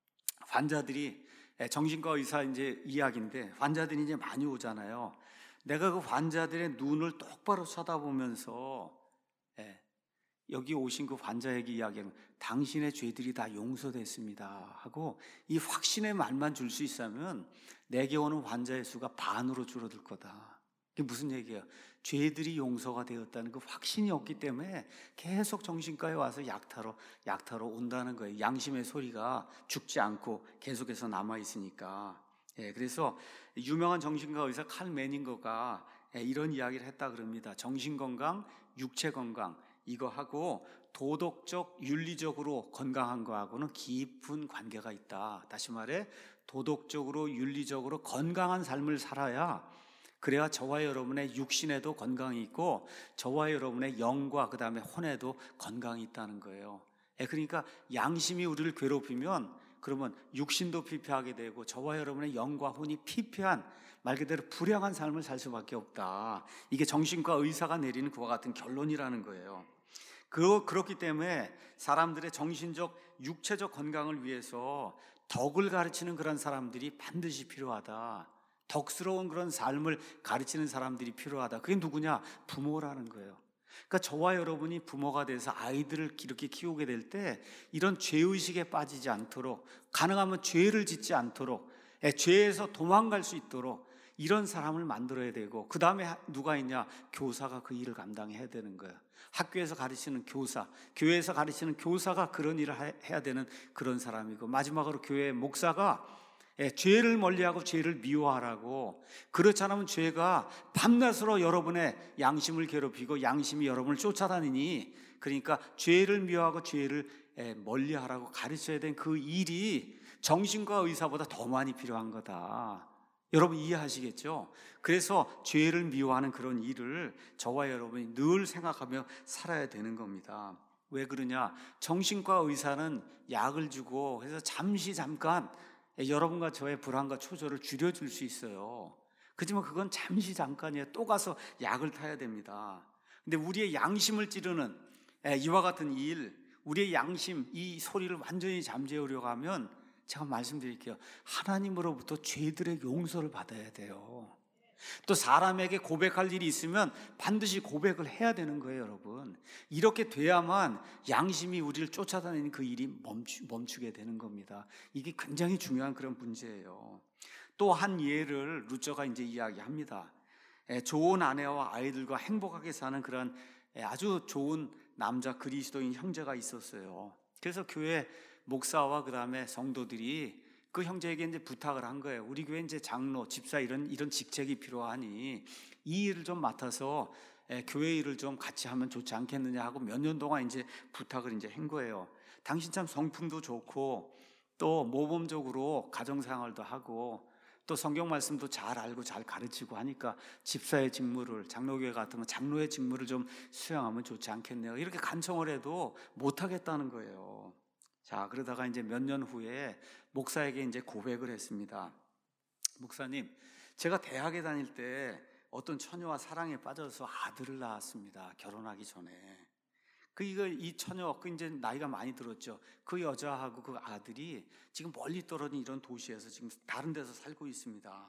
환자들이 정신과 의사 이제 이야기인데 환자들이 이제 많이 오잖아요. 내가 그 환자들의 눈을 똑바로 쳐다보면서 여기 오신 그 환자에게 이야기하면 당신의 죄들이 다 용서됐습니다 하고 이 확신의 말만 줄 수 있으면 내게 오는 환자의 수가 반으로 줄어들 거다. 이게 무슨 얘기예요? 죄들이 용서가 되었다는 그 확신이 없기 때문에 계속 정신과에 와서 약타로 약타로 온다는 거예요. 양심의 소리가 죽지 않고 계속해서 남아 있으니까. 예, 그래서 유명한 정신과 의사 칼 매닝거가 예, 이런 이야기를 했다 그럽니다. 정신 건강, 육체 건강 이거 하고 도덕적, 윤리적으로 건강한 거하고는 깊은 관계가 있다. 다시 말해 도덕적으로, 윤리적으로 건강한 삶을 살아야 그래야 저와 여러분의 육신에도 건강이 있고 저와 여러분의 영과 그 다음에 혼에도 건강이 있다는 거예요. 그러니까 양심이 우리를 괴롭히면 그러면 육신도 피폐하게 되고 저와 여러분의 영과 혼이 피폐한 말 그대로 불행한 삶을 살 수밖에 없다. 이게 정신과 의사가 내리는 그와 같은 결론이라는 거예요. 그렇기 때문에 사람들의 정신적, 육체적 건강을 위해서 덕을 가르치는 그런 사람들이 반드시 필요하다. 덕스러운 그런 삶을 가르치는 사람들이 필요하다. 그게 누구냐? 부모라는 거예요. 그러니까 저와 여러분이 부모가 돼서 아이들을 이렇게 키우게 될 때 이런 죄의식에 빠지지 않도록 가능하면 죄를 짓지 않도록 죄에서 도망갈 수 있도록 이런 사람을 만들어야 되고 그 다음에 누가 있냐? 교사가 그 일을 감당해야 되는 거예요. 학교에서 가르치는 교사, 교회에서 가르치는 교사가 그런 일을 해야 되는 그런 사람이고 마지막으로 교회의 목사가 예, 죄를 멀리하고 죄를 미워하라고. 그렇지 않으면 죄가 밤낮으로 여러분의 양심을 괴롭히고 양심이 여러분을 쫓아다니니 그러니까 죄를 미워하고 죄를 예, 멀리하라고 가르쳐야 된 그 일이 정신과 의사보다 더 많이 필요한 거다. 여러분 이해하시겠죠? 그래서 죄를 미워하는 그런 일을 저와 여러분이 늘 생각하며 살아야 되는 겁니다. 왜 그러냐? 정신과 의사는 약을 주고 해서 잠시 잠깐 여러분과 저의 불안과 초조를 줄여줄 수 있어요. 그렇지만 그건 잠시 잠깐이에요. 또 가서 약을 타야 됩니다. 근데 우리의 양심을 찌르는 이와 같은 일, 우리의 양심, 이 소리를 완전히 잠재우려고 하면 제가 말씀드릴게요. 하나님으로부터 죄들의 용서를 받아야 돼요. 또 사람에게 고백할 일이 있으면 반드시 고백을 해야 되는 거예요, 여러분. 이렇게 돼야만 양심이 우리를 쫓아다니는 그 일이 멈추, 멈추게 되는 겁니다. 이게 굉장히 중요한 그런 문제예요. 또 한 예를 루저가 이제 이야기합니다. 좋은 아내와 아이들과 행복하게 사는 그런 아주 좋은 남자 그리스도인 형제가 있었어요. 그래서 교회 목사와 그 다음에 성도들이 그 형제에게 이제 부탁을 한 거예요. 우리 교회 이제 장로, 집사 이런 이런 직책이 필요하니 이 일을 좀 맡아서 교회 일을 좀 같이 하면 좋지 않겠느냐 하고 몇 년 동안 이제 부탁을 이제 한 거예요. 당신 참 성품도 좋고 또 모범적으로 가정 생활도 하고 또 성경 말씀도 잘 알고 잘 가르치고 하니까 집사의 직무를, 장로교회 같으면 장로의 직무를 좀 수행하면 좋지 않겠네요. 이렇게 간청을 해도 못 하겠다는 거예요. 자, 그러다가 이제 몇 년 후에 목사에게 이제 고백을 했습니다. 목사님, 제가 대학에 다닐 때 어떤 처녀와 사랑에 빠져서 아들을 낳았습니다. 결혼하기 전에. 그 이거 이 처녀 그 이제 나이가 많이 들었죠. 그 여자하고 그 아들이 지금 멀리 떨어진 이런 도시에서 지금 다른 데서 살고 있습니다.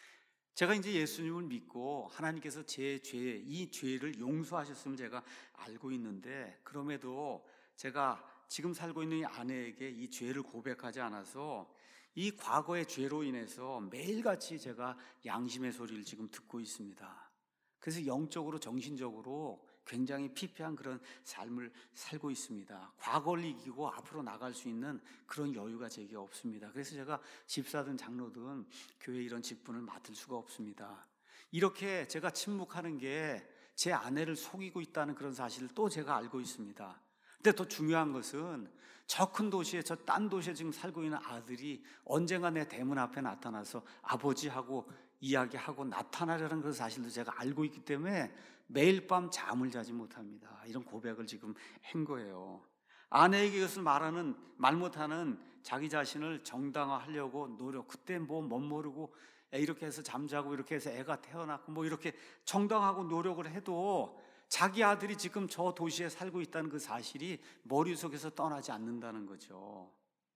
제가 이제 예수님을 믿고 하나님께서 제 죄, 이 죄를 용서하셨음을 제가 알고 있는데 그럼에도 제가 지금 살고 있는 이 아내에게 이 죄를 고백하지 않아서 이 과거의 죄로 인해서 매일같이 제가 양심의 소리를 지금 듣고 있습니다. 그래서 영적으로 정신적으로 굉장히 피폐한 그런 삶을 살고 있습니다. 과거를 이기고 앞으로 나갈 수 있는 그런 여유가 제게 없습니다. 그래서 제가 집사든 장로든 교회 이런 직분을 맡을 수가 없습니다. 이렇게 제가 침묵하는 게 제 아내를 속이고 있다는 그런 사실을 또 제가 알고 있습니다. 근데 더 중요한 것은 저 큰 도시에 저 딴 도시에 지금 살고 있는 아들이 언젠가 내 대문 앞에 나타나서 아버지하고 이야기하고 나타나려는 그런 사실도 제가 알고 있기 때문에 매일 밤 잠을 자지 못합니다. 이런 고백을 지금 한 거예요. 아내에게 이것을 말하는 말 못하는 자기 자신을 정당화하려고 노력. 그때 뭐 못 모르고 이렇게 해서 잠자고 이렇게 해서 애가 태어났고 뭐 이렇게 정당하고 노력을 해도 자기 아들이 지금 저 도시에 살고 있다는 그 사실이 머릿속에서 떠나지 않는다는 거죠.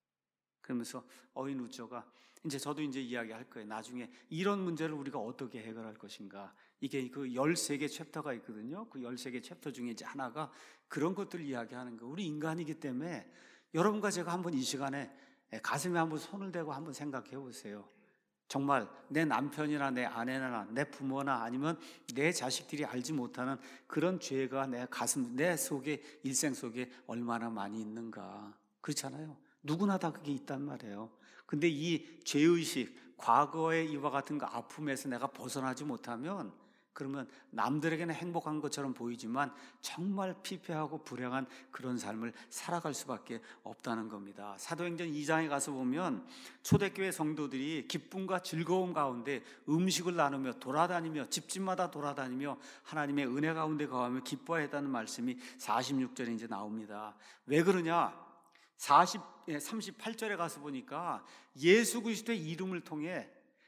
그러면서 어인 루저가 이제 저도 이제 이야기할 거예요. 나중에 이런 문제를 우리가 어떻게 해결할 것인가. 이게 그 열세 개 챕터가 있거든요. 그 열세 개 챕터 중에 이제 하나가 그런 것들을 이야기하는 거예요. 우리 인간이기 때문에 여러분과 제가 한번 이 시간에 가슴에 한번 손을 대고 한번 생각해 보세요. 정말 내 남편이나 내 아내나 내 부모나 아니면 내 자식들이 알지 못하는 그런 죄가 내 가슴, 내 속에, 일생 속에 얼마나 많이 있는가. 그렇잖아요. 누구나 다 그게 있단 말이에요. 근데 이 죄의식, 과거의 이와 같은 그 아픔에서 내가 벗어나지 못하면 그러면 남들에게는 행복한 것처럼 보이지만 정말 피폐하고 불행한 그런 삶을 살아갈 수밖에 없다는 겁니다. 사도행전 이 장에 가서 보면 초대교회 성도들이 기쁨과 즐거움 가운데 음식을 나누며 돌아다니며 집집마다 돌아다니며 하나님의 은혜 가운데 거하며 기뻐했다는 말씀이 사십육 절에 이제 나옵니다. 왜 그러냐? 사십, 삼십팔 절에 가서 보니까 예수 그리스도의 이름을 통해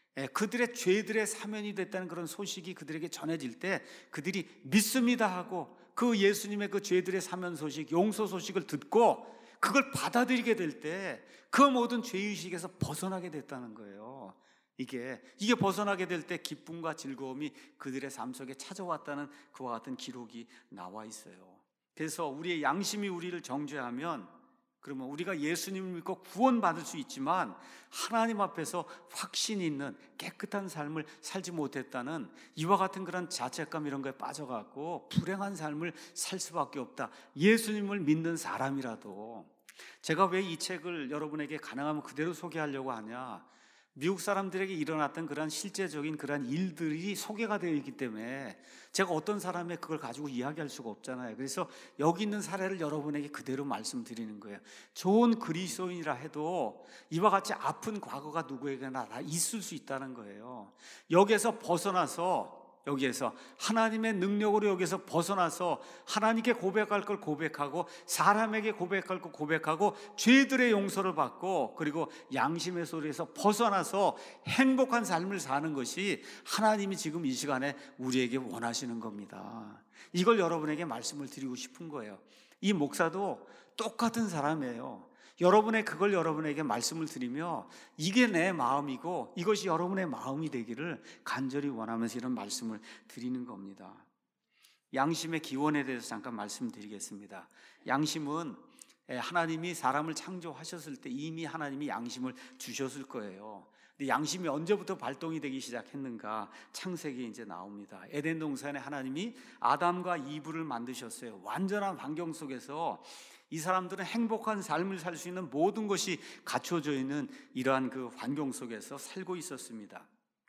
그들의 죄들의 사면이 됐다는 그런 소식이 그들에게 전해질 때 그들이 믿습니다 하고 그 예수님의 그 죄들의 사면 소식, 용서 소식을 듣고 그걸 받아들이게 될 때 그 모든 죄의식에서 벗어나게 됐다는 거예요. 이게 이게 벗어나게 될 때 기쁨과 즐거움이 그들의 삶 속에 찾아왔다는 그와 같은 기록이 나와 있어요. 그래서 우리의 양심이 우리를 정죄하면 그러면 우리가 예수님을 믿고 구원받을 수 있지만 하나님 앞에서 확신 있는 깨끗한 삶을 살지 못했다는 이와 같은 그런 자책감 이런 거에 빠져갖고 불행한 삶을 살 수밖에 없다. 예수님을 믿는 사람이라도. 제가 왜 이 책을 여러분에게 가능하면 그대로 소개하려고 하냐, 미국 사람들에게 일어났던 그런 실제적인 그런 일들이 소개가 되어 있기 때문에 제가 어떤 사람의 그걸 가지고 이야기할 수가 없잖아요. 그래서 여기 있는 사례를 여러분에게 그대로 말씀드리는 거예요. 좋은 그리스도인이라 해도 이와 같이 아픈 과거가 누구에게나 다 있을 수 있다는 거예요. 여기에서 벗어나서 여기에서 하나님의 능력으로 여기서 벗어나서 하나님께 고백할 걸 고백하고 사람에게 고백할 걸 고백하고 죄들의 용서를 받고 그리고 양심의 소리에서 벗어나서 행복한 삶을 사는 것이 하나님이 지금 이 시간에 우리에게 원하시는 겁니다. 이걸 여러분에게 말씀을 드리고 싶은 거예요. 이 목사도 똑같은 사람이에요. 여러분의 그걸 여러분에게 말씀을 드리며 이게 내 마음이고 이것이 여러분의 마음이 되기를 간절히 원하면서 이런 말씀을 드리는 겁니다. 양심의 기원에 대해서 잠깐 말씀드리겠습니다. 양심은 하나님이 사람을 창조하셨을 때 이미 하나님이 양심을 주셨을 거예요. 근데 양심이 언제부터 발동이 되기 시작했는가? 창세기에 이제 나옵니다. 에덴 동산에 하나님이 아담과 이브를 만드셨어요. 완전한 환경 속에서 이 사람들은 행복한 삶을 살 수 있는 모든 것이 갖춰져 있는 이러한 그 환경 속에서 살고 있었습니다.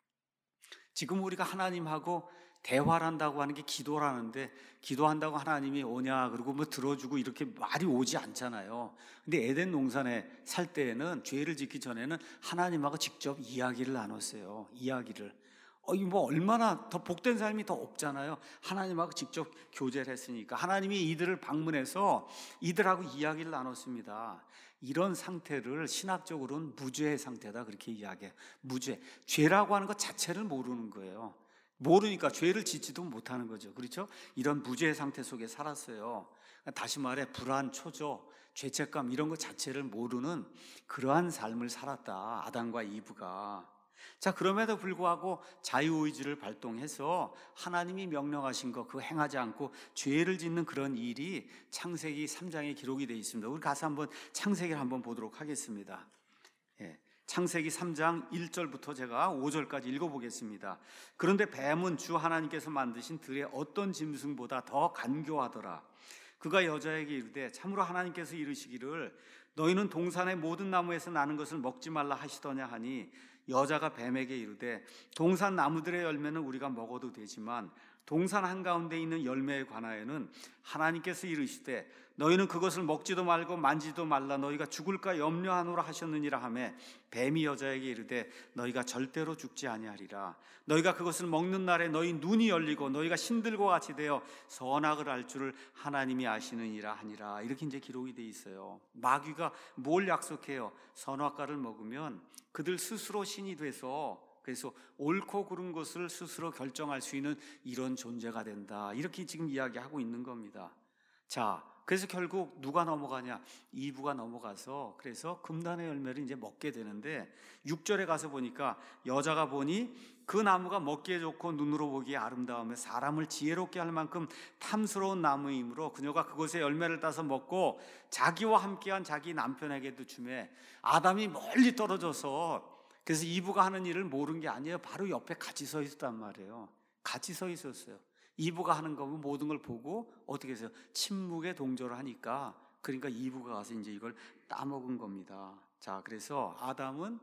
지금 우리가 하나님하고 대화를 한다고 하는 게 기도라는데 기도한다고 하나님이 오냐 그리고 뭐 들어주고 이렇게 말이 오지 않잖아요. 근데 에덴 동산에 살 때에는 죄를 짓기 전에는 하나님하고 직접 이야기를 나눴어요. 이야기를. 어, 이 뭐 얼마나 더 복된 삶이 더 없잖아요. 하나님하고 직접 교제를 했으니까 하나님이 이들을 방문해서 이들하고 이야기를 나눴습니다. 이런 상태를 신학적으로는 무죄의 상태다 그렇게 이야기해요. 무죄. 죄라고 하는 것 자체를 모르는 거예요. 모르니까 죄를 짓지도 못하는 거죠. 그렇죠? 이런 무죄의 상태 속에 살았어요. 다시 말해 불안, 초조, 죄책감 이런 것 자체를 모르는 그러한 삶을 살았다. 아담과 이브가. 자, 그럼에도 불구하고 자유의지를 발동해서 하나님이 명령하신 거 그거 행하지 않고 죄를 짓는 그런 일이 창세기 삼 장에 기록이 되어 있습니다. 우리 가서 한번 창세기를 한번 보도록 하겠습니다. 예. 창세기 삼 장 일 절부터 제가 오 절까지 읽어보겠습니다. 그런데 뱀은 주 하나님께서 만드신 들의 어떤 짐승보다 더 간교하더라. 그가 여자에게 이르되 참으로 하나님께서 이르시기를 너희는 동산의 모든 나무에서 나는 것을 먹지 말라 하시더냐 하니 여자가 뱀에게 이르되 동산 나무들의 열매는 우리가 먹어도 되지만 동산 한가운데 있는 열매에 관하여는 하나님께서 이르시되 너희는 그것을 먹지도 말고 만지도 말라 너희가 죽을까 염려하노라 하셨느니라 하매 뱀이 여자에게 이르되 너희가 절대로 죽지 아니하리라. 너희가 그것을 먹는 날에 너희 눈이 열리고 너희가 신들과 같이 되어 선악을 알 줄을 하나님이 아시느니라 하니라. 이렇게 이제 기록이 돼 있어요. 마귀가 뭘 약속해요? 선악과를 먹으면 그들 스스로 신이 돼서 그래서 옳고 그른 것을 스스로 결정할 수 있는 이런 존재가 된다. 이렇게 지금 이야기하고 있는 겁니다. 자, 그래서 결국 누가 넘어가냐? 이브가 넘어가서 그래서 금단의 열매를 이제 먹게 되는데 육 절에 가서 보니까 여자가 보니 그 나무가 먹기에 좋고 눈으로 보기에 아름다우며 사람을 지혜롭게 할 만큼 탐스러운 나무이므로 그녀가 그것의 열매를 따서 먹고 자기와 함께한 자기 남편에게도 주매 아담이 멀리 떨어져서 그래서 이브가 하는 일을 모른 게 아니에요. 바로 옆에 같이 서 있었단 말이에요. 같이 서 있었어요. 이브가 하는 거면 모든 걸 보고 어떻게 해서 침묵의 동조를 하니까 그러니까 이브가 가서 이제 이걸 따먹은 겁니다. 자, 그래서 아담은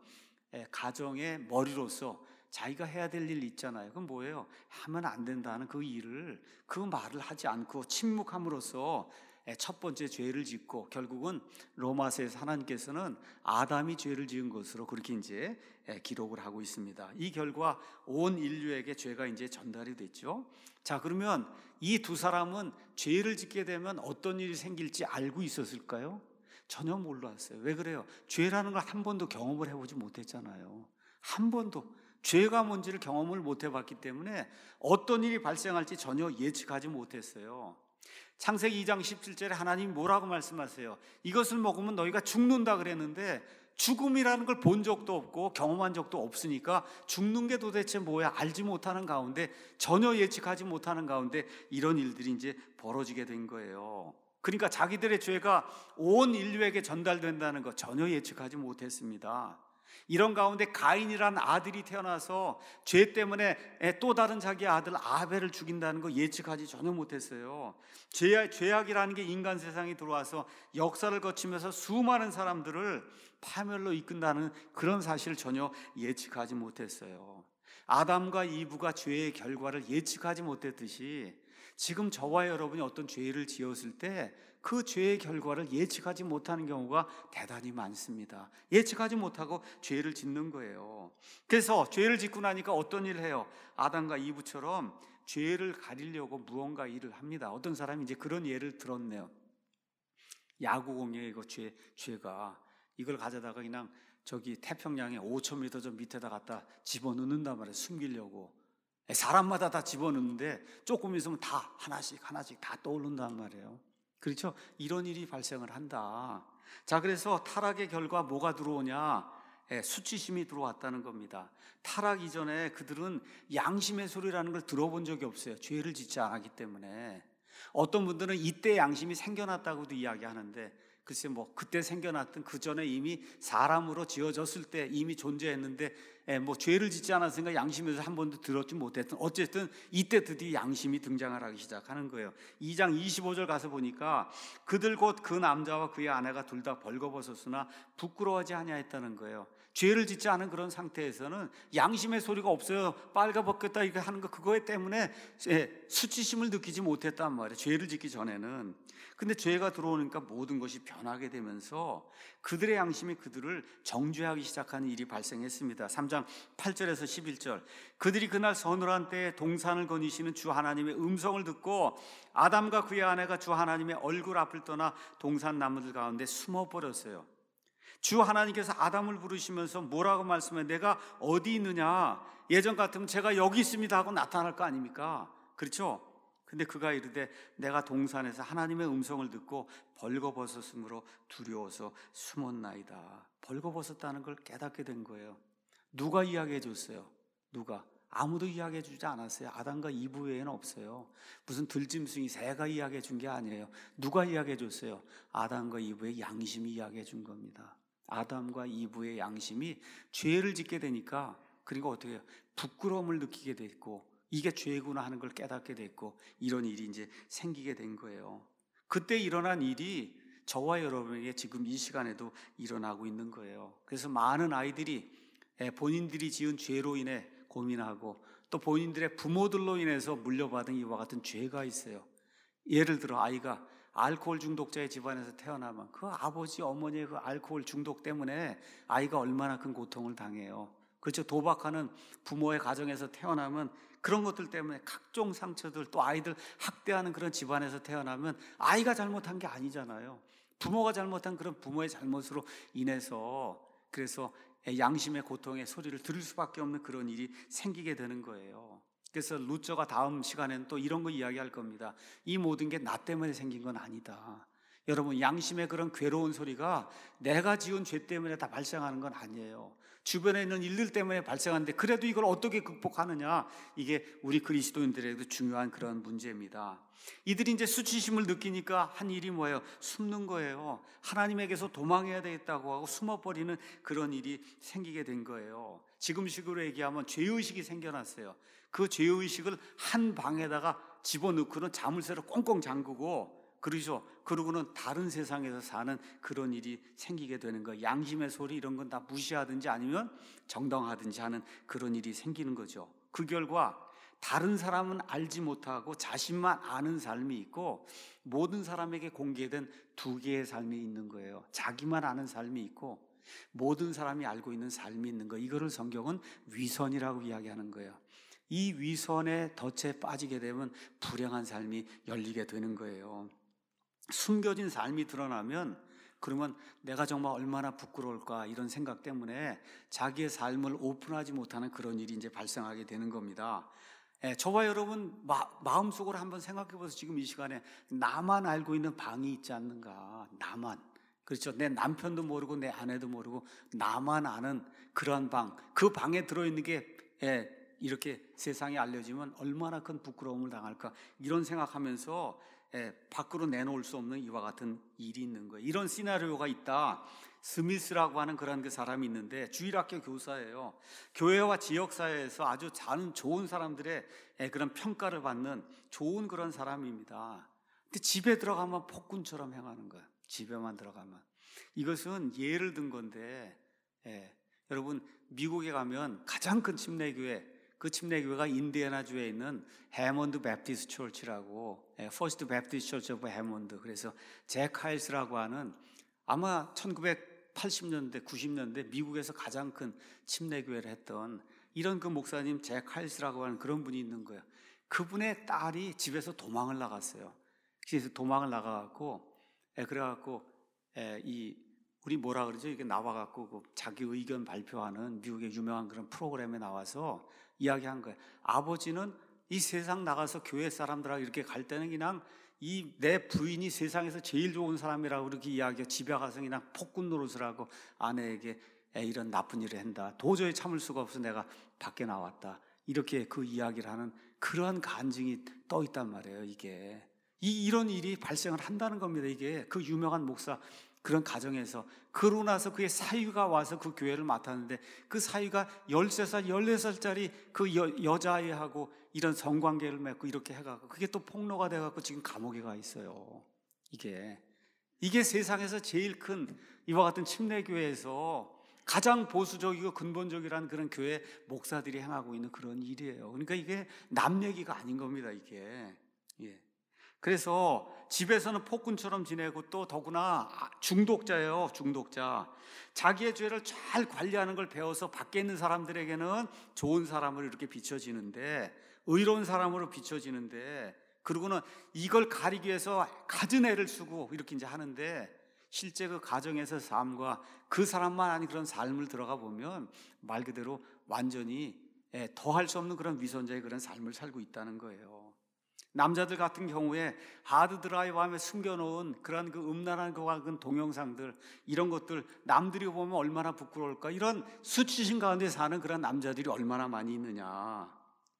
가정의 머리로서 자기가 해야 될 일 있잖아요. 그건 뭐예요? 하면 안 된다는 그 일을 그 말을 하지 않고 침묵함으로써 첫 번째 죄를 짓고 결국은 로마서에서 하나님께서는 아담이 죄를 지은 것으로 그렇게 이제 기록을 하고 있습니다. 이 결과 온 인류에게 죄가 이제 전달이 됐죠. 자, 그러면 이 두 사람은 죄를 짓게 되면 어떤 일이 생길지 알고 있었을까요? 전혀 몰랐어요. 왜 그래요? 죄라는 걸 한 번도 경험을 해보지 못했잖아요. 한 번도 죄가 뭔지를 경험을 못 해봤기 때문에 어떤 일이 발생할지 전혀 예측하지 못했어요. 창세기 이 장 십칠 절에 하나님이 뭐라고 말씀하세요? 이것을 먹으면 너희가 죽는다 그랬는데 죽음이라는 걸 본 적도 없고 경험한 적도 없으니까 죽는 게 도대체 뭐야 알지 못하는 가운데 전혀 예측하지 못하는 가운데 이런 일들이 이제 벌어지게 된 거예요. 그러니까 자기들의 죄가 온 인류에게 전달된다는 거 전혀 예측하지 못했습니다. 이런 가운데 가인이라는 아들이 태어나서 죄 때문에 또 다른 자기 아들 아벨을 죽인다는 거 예측하지 전혀 못했어요. 죄악, 죄악이라는 게 인간 세상에 들어와서 역사를 거치면서 수많은 사람들을 파멸로 이끈다는 그런 사실을 전혀 예측하지 못했어요. 아담과 이브가 죄의 결과를 예측하지 못했듯이 지금 저와 여러분이 어떤 죄를 지었을 때 그 죄의 결과를 예측하지 못하는 경우가 대단히 많습니다. 예측하지 못하고 죄를 짓는 거예요. 그래서 죄를 짓고 나니까 어떤 일을 해요? 아담과 이브처럼 죄를 가리려고 무언가 일을 합니다. 어떤 사람이 이제 그런 예를 들었네요. 야구공에 이거 죄, 죄가 이걸 가져다가 그냥 저기 태평양에 오천 미터 저 밑에다 갖다 집어넣는단 말이에요. 숨기려고. 사람마다 다 집어넣는데 조금 있으면 다 하나씩 하나씩 다 떠오른단 말이에요. 그렇죠? 이런 일이 발생을 한다. 자, 그래서 타락의 결과 뭐가 들어오냐? 예, 수치심이 들어왔다는 겁니다. 타락 이전에 그들은 양심의 소리라는 걸 들어본 적이 없어요. 죄를 짓지 않았기 때문에. 어떤 분들은 이때 양심이 생겨났다고도 이야기하는데, 글쎄 뭐 그때 생겨났든 그 전에 이미 사람으로 지어졌을 때 이미 존재했는데 예, 뭐 죄를 짓지 않았으니까 양심에서 한 번도 들었지 못했든 어쨌든 이때 드디어 양심이 등장을 하기 시작하는 거예요. 이 장 이십오 절 가서 보니까 그들 곧 그 남자와 그의 아내가 둘 다 벌거벗었으나 부끄러워하지 아니하였다는 거예요. 죄를 짓지 않은 그런 상태에서는 양심의 소리가 없어요. 빨가벗겼다 이거 하는 거 그거 때문에 예, 수치심을 느끼지 못했단 말이에요. 죄를 짓기 전에는. 근데 죄가 들어오니까 모든 것이 변하게 되면서 그들의 양심이 그들을 정죄하기 시작하는 일이 발생했습니다. 삼 장 팔 절에서 십일 절. 그들이 그날 서늘한 때에 동산을 거니시는 주 하나님의 음성을 듣고 아담과 그의 아내가 주 하나님의 얼굴 앞을 떠나 동산 나무들 가운데 숨어버렸어요. 주 하나님께서 아담을 부르시면서 뭐라고 말씀해? 내가 어디 있느냐? 예전 같으면 제가 여기 있습니다 하고 나타날 거 아닙니까? 그렇죠? 근데 그가 이르되 내가 동산에서 하나님의 음성을 듣고 벌거벗었으므로 두려워서 숨었나이다. 벌거벗었다는 걸 깨닫게 된 거예요. 누가 이야기해 줬어요? 누가? 아무도 이야기해 주지 않았어요. 아담과 이브 외에는 없어요. 무슨 들짐승이 새가 이야기해 준 게 아니에요. 누가 이야기해 줬어요? 아담과 이브의 양심이 이야기해 준 겁니다. 아담과 이브의 양심이 죄를 짓게 되니까 그리고 어떻게 해요? 부끄러움을 느끼게 됐고 이게 죄구나 하는 걸 깨닫게 됐고 이런 일이 이제 생기게 된 거예요. 그때 일어난 일이 저와 여러분에게 지금 이 시간에도 일어나고 있는 거예요. 그래서 많은 아이들이 본인들이 지은 죄로 인해 고민하고 또 본인들의 부모들로 인해서 물려받은 이와 같은 죄가 있어요. 예를 들어 아이가 알코올 중독자의 집안에서 태어나면 그 아버지 어머니의 그 알코올 중독 때문에 아이가 얼마나 큰 고통을 당해요. 그렇죠. 도박하는 부모의 가정에서 태어나면 그런 것들 때문에 각종 상처들, 또 아이들 학대하는 그런 집안에서 태어나면 아이가 잘못한 게 아니잖아요. 부모가 잘못한 그런 부모의 잘못으로 인해서 그래서 양심의 고통의 소리를 들을 수밖에 없는 그런 일이 생기게 되는 거예요. 그래서 루저가 다음 시간에는 또 이런 거 이야기할 겁니다. 이 모든 게 나 때문에 생긴 건 아니다. 여러분, 양심의 그런 괴로운 소리가 내가 지은 죄 때문에 다 발생하는 건 아니에요. 주변에 있는 일들 때문에 발생하는데 그래도 이걸 어떻게 극복하느냐, 이게 우리 그리스도인들에게도 중요한 그런 문제입니다. 이들이 이제 수치심을 느끼니까 한 일이 뭐예요? 숨는 거예요. 하나님에게서 도망해야 되겠다고 하고 숨어버리는 그런 일이 생기게 된 거예요. 지금식으로 얘기하면 죄의식이 생겨났어요. 그 죄의식을 한 방에다가 집어넣고는 자물쇠로 꽁꽁 잠그고, 그러죠. 그러고는 다른 세상에서 사는 그런 일이 생기게 되는 거예요. 양심의 소리 이런 건 다 무시하든지 아니면 정당하든지 하는 그런 일이 생기는 거죠. 그 결과 다른 사람은 알지 못하고 자신만 아는 삶이 있고, 모든 사람에게 공개된 두 개의 삶이 있는 거예요. 자기만 아는 삶이 있고 모든 사람이 알고 있는 삶이 있는 거. 이거를 성경은 위선이라고 이야기하는 거예요. 이 위선의 덫에 빠지게 되면 불행한 삶이 열리게 되는 거예요. 숨겨진 삶이 드러나면 그러면 내가 정말 얼마나 부끄러울까, 이런 생각 때문에 자기의 삶을 오픈하지 못하는 그런 일이 이제 발생하게 되는 겁니다. 예, 저와 여러분 마, 마음속으로 한번 생각해 보세요. 지금 이 시간에 나만 알고 있는 방이 있지 않는가? 나만. 그렇죠. 내 남편도 모르고 내 아내도 모르고 나만 아는 그런 방. 그 방에 들어있는 게 예, 이렇게 세상에 알려지면 얼마나 큰 부끄러움을 당할까, 이런 생각하면서 예, 밖으로 내놓을 수 없는 이와 같은 일이 있는 거예요. 이런 시나리오가 있다. 스미스라고 하는 그런 그 사람이 있는데 주일학교 교사예요. 교회와 지역사회에서 아주 잘 좋은 사람들의 예, 그런 평가를 받는 좋은 그런 사람입니다. 근데 집에 들어가면 폭군처럼 행하는 거예요. 집에만 들어가면. 이것은 예를 든 건데 예, 여러분 미국에 가면 가장 큰 침례교회, 그 침례교회가 인디애나주에 있는 해먼드 베프티스트 처치라고, 퍼스트 베프티스트 처치 오브 해먼드. 그래서 잭 하일스라고 하는 아마 천구백팔십 년대, 구십 년대 미국에서 가장 큰 침례교회를 했던 이런 그 목사님 잭 하일스라고 하는 그런 분이 있는 거예요. 그분의 딸이 집에서 도망을 나갔어요. 그래서 도망을 나가갖고, 그래갖고 이 우리 뭐라 그러죠? 이게 나와갖고 그 자기 의견 발표하는 미국의 유명한 그런 프로그램에 나와서 이야기한 거예요. 아버지는 이 세상 나가서 교회 사람들하고 이렇게 갈 때는 그냥 이 내 부인이 세상에서 제일 좋은 사람이라고 그렇게 이야기해. 집에 가서 그냥 폭군 노릇을 하고 아내에게 이런 나쁜 일을 한다. 도저히 참을 수가 없어 내가 밖에 나왔다. 이렇게 그 이야기를 하는 그러한 간증이 떠 있단 말이에요. 이게 이 이런 일이 발생을 한다는 겁니다. 이게 그 유명한 목사 그런 가정에서 그러고 나서 그의 사위가 와서 그 교회를 맡았는데 그 사위가 열세 살, 열네 살짜리 그 여, 여자아이하고 이런 성관계를 맺고 이렇게 해가지고 그게 또 폭로가 돼갖고 지금 감옥에 가 있어요. 이게 이게 세상에서 제일 큰 이와 같은 침례교회에서 가장 보수적이고 근본적이라는 그런 교회 목사들이 행하고 있는 그런 일이에요. 그러니까 이게 남 얘기가 아닌 겁니다. 이게 예. 그래서 집에서는 폭군처럼 지내고 또 더구나 중독자예요. 중독자. 자기의 죄를 잘 관리하는 걸 배워서 밖에 있는 사람들에게는 좋은 사람으로 이렇게 비춰지는데, 의로운 사람으로 비춰지는데, 그러고는 이걸 가리기 위해서 갖은 애를 쓰고 이렇게 이제 하는데, 실제 그 가정에서 삶과 그 사람만 아닌 그런 삶을 들어가 보면 말 그대로 완전히 더할 수 없는 그런 위선자의 그런 삶을 살고 있다는 거예요. 남자들 같은 경우에 하드드라이브하며 숨겨놓은 그런 그 음란한 그 동영상들, 이런 것들 남들이 보면 얼마나 부끄러울까. 이런 수치심 가운데 사는 그런 남자들이 얼마나 많이 있느냐.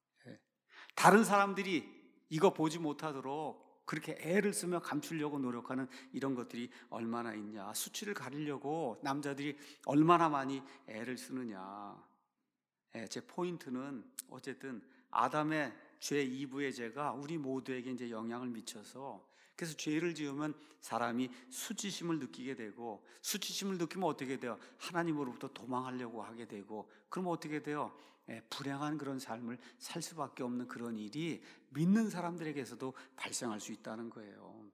다른 사람들이 이거 보지 못하도록 그렇게 애를 쓰며 감추려고 노력하는 이런 것들이 얼마나 있냐. 수치를 가리려고 남자들이 얼마나 많이 애를 쓰느냐. 제 포인트는 어쨌든 아담의 죄 이부의 죄가 우리 모두에게 이제 영향을 미쳐서, 그래서 죄를 지으면 사람이 수치심을 느끼게 되고, 수치심을 느끼면 어떻게 돼요? 하나님으로부터 도망하려고 하게 되고, 그럼 어떻게 돼요? 예, 불행한 그런 삶을 살 수밖에 없는 그런 일이 믿는 사람들에게서도 발생할 수 있다는 거예요.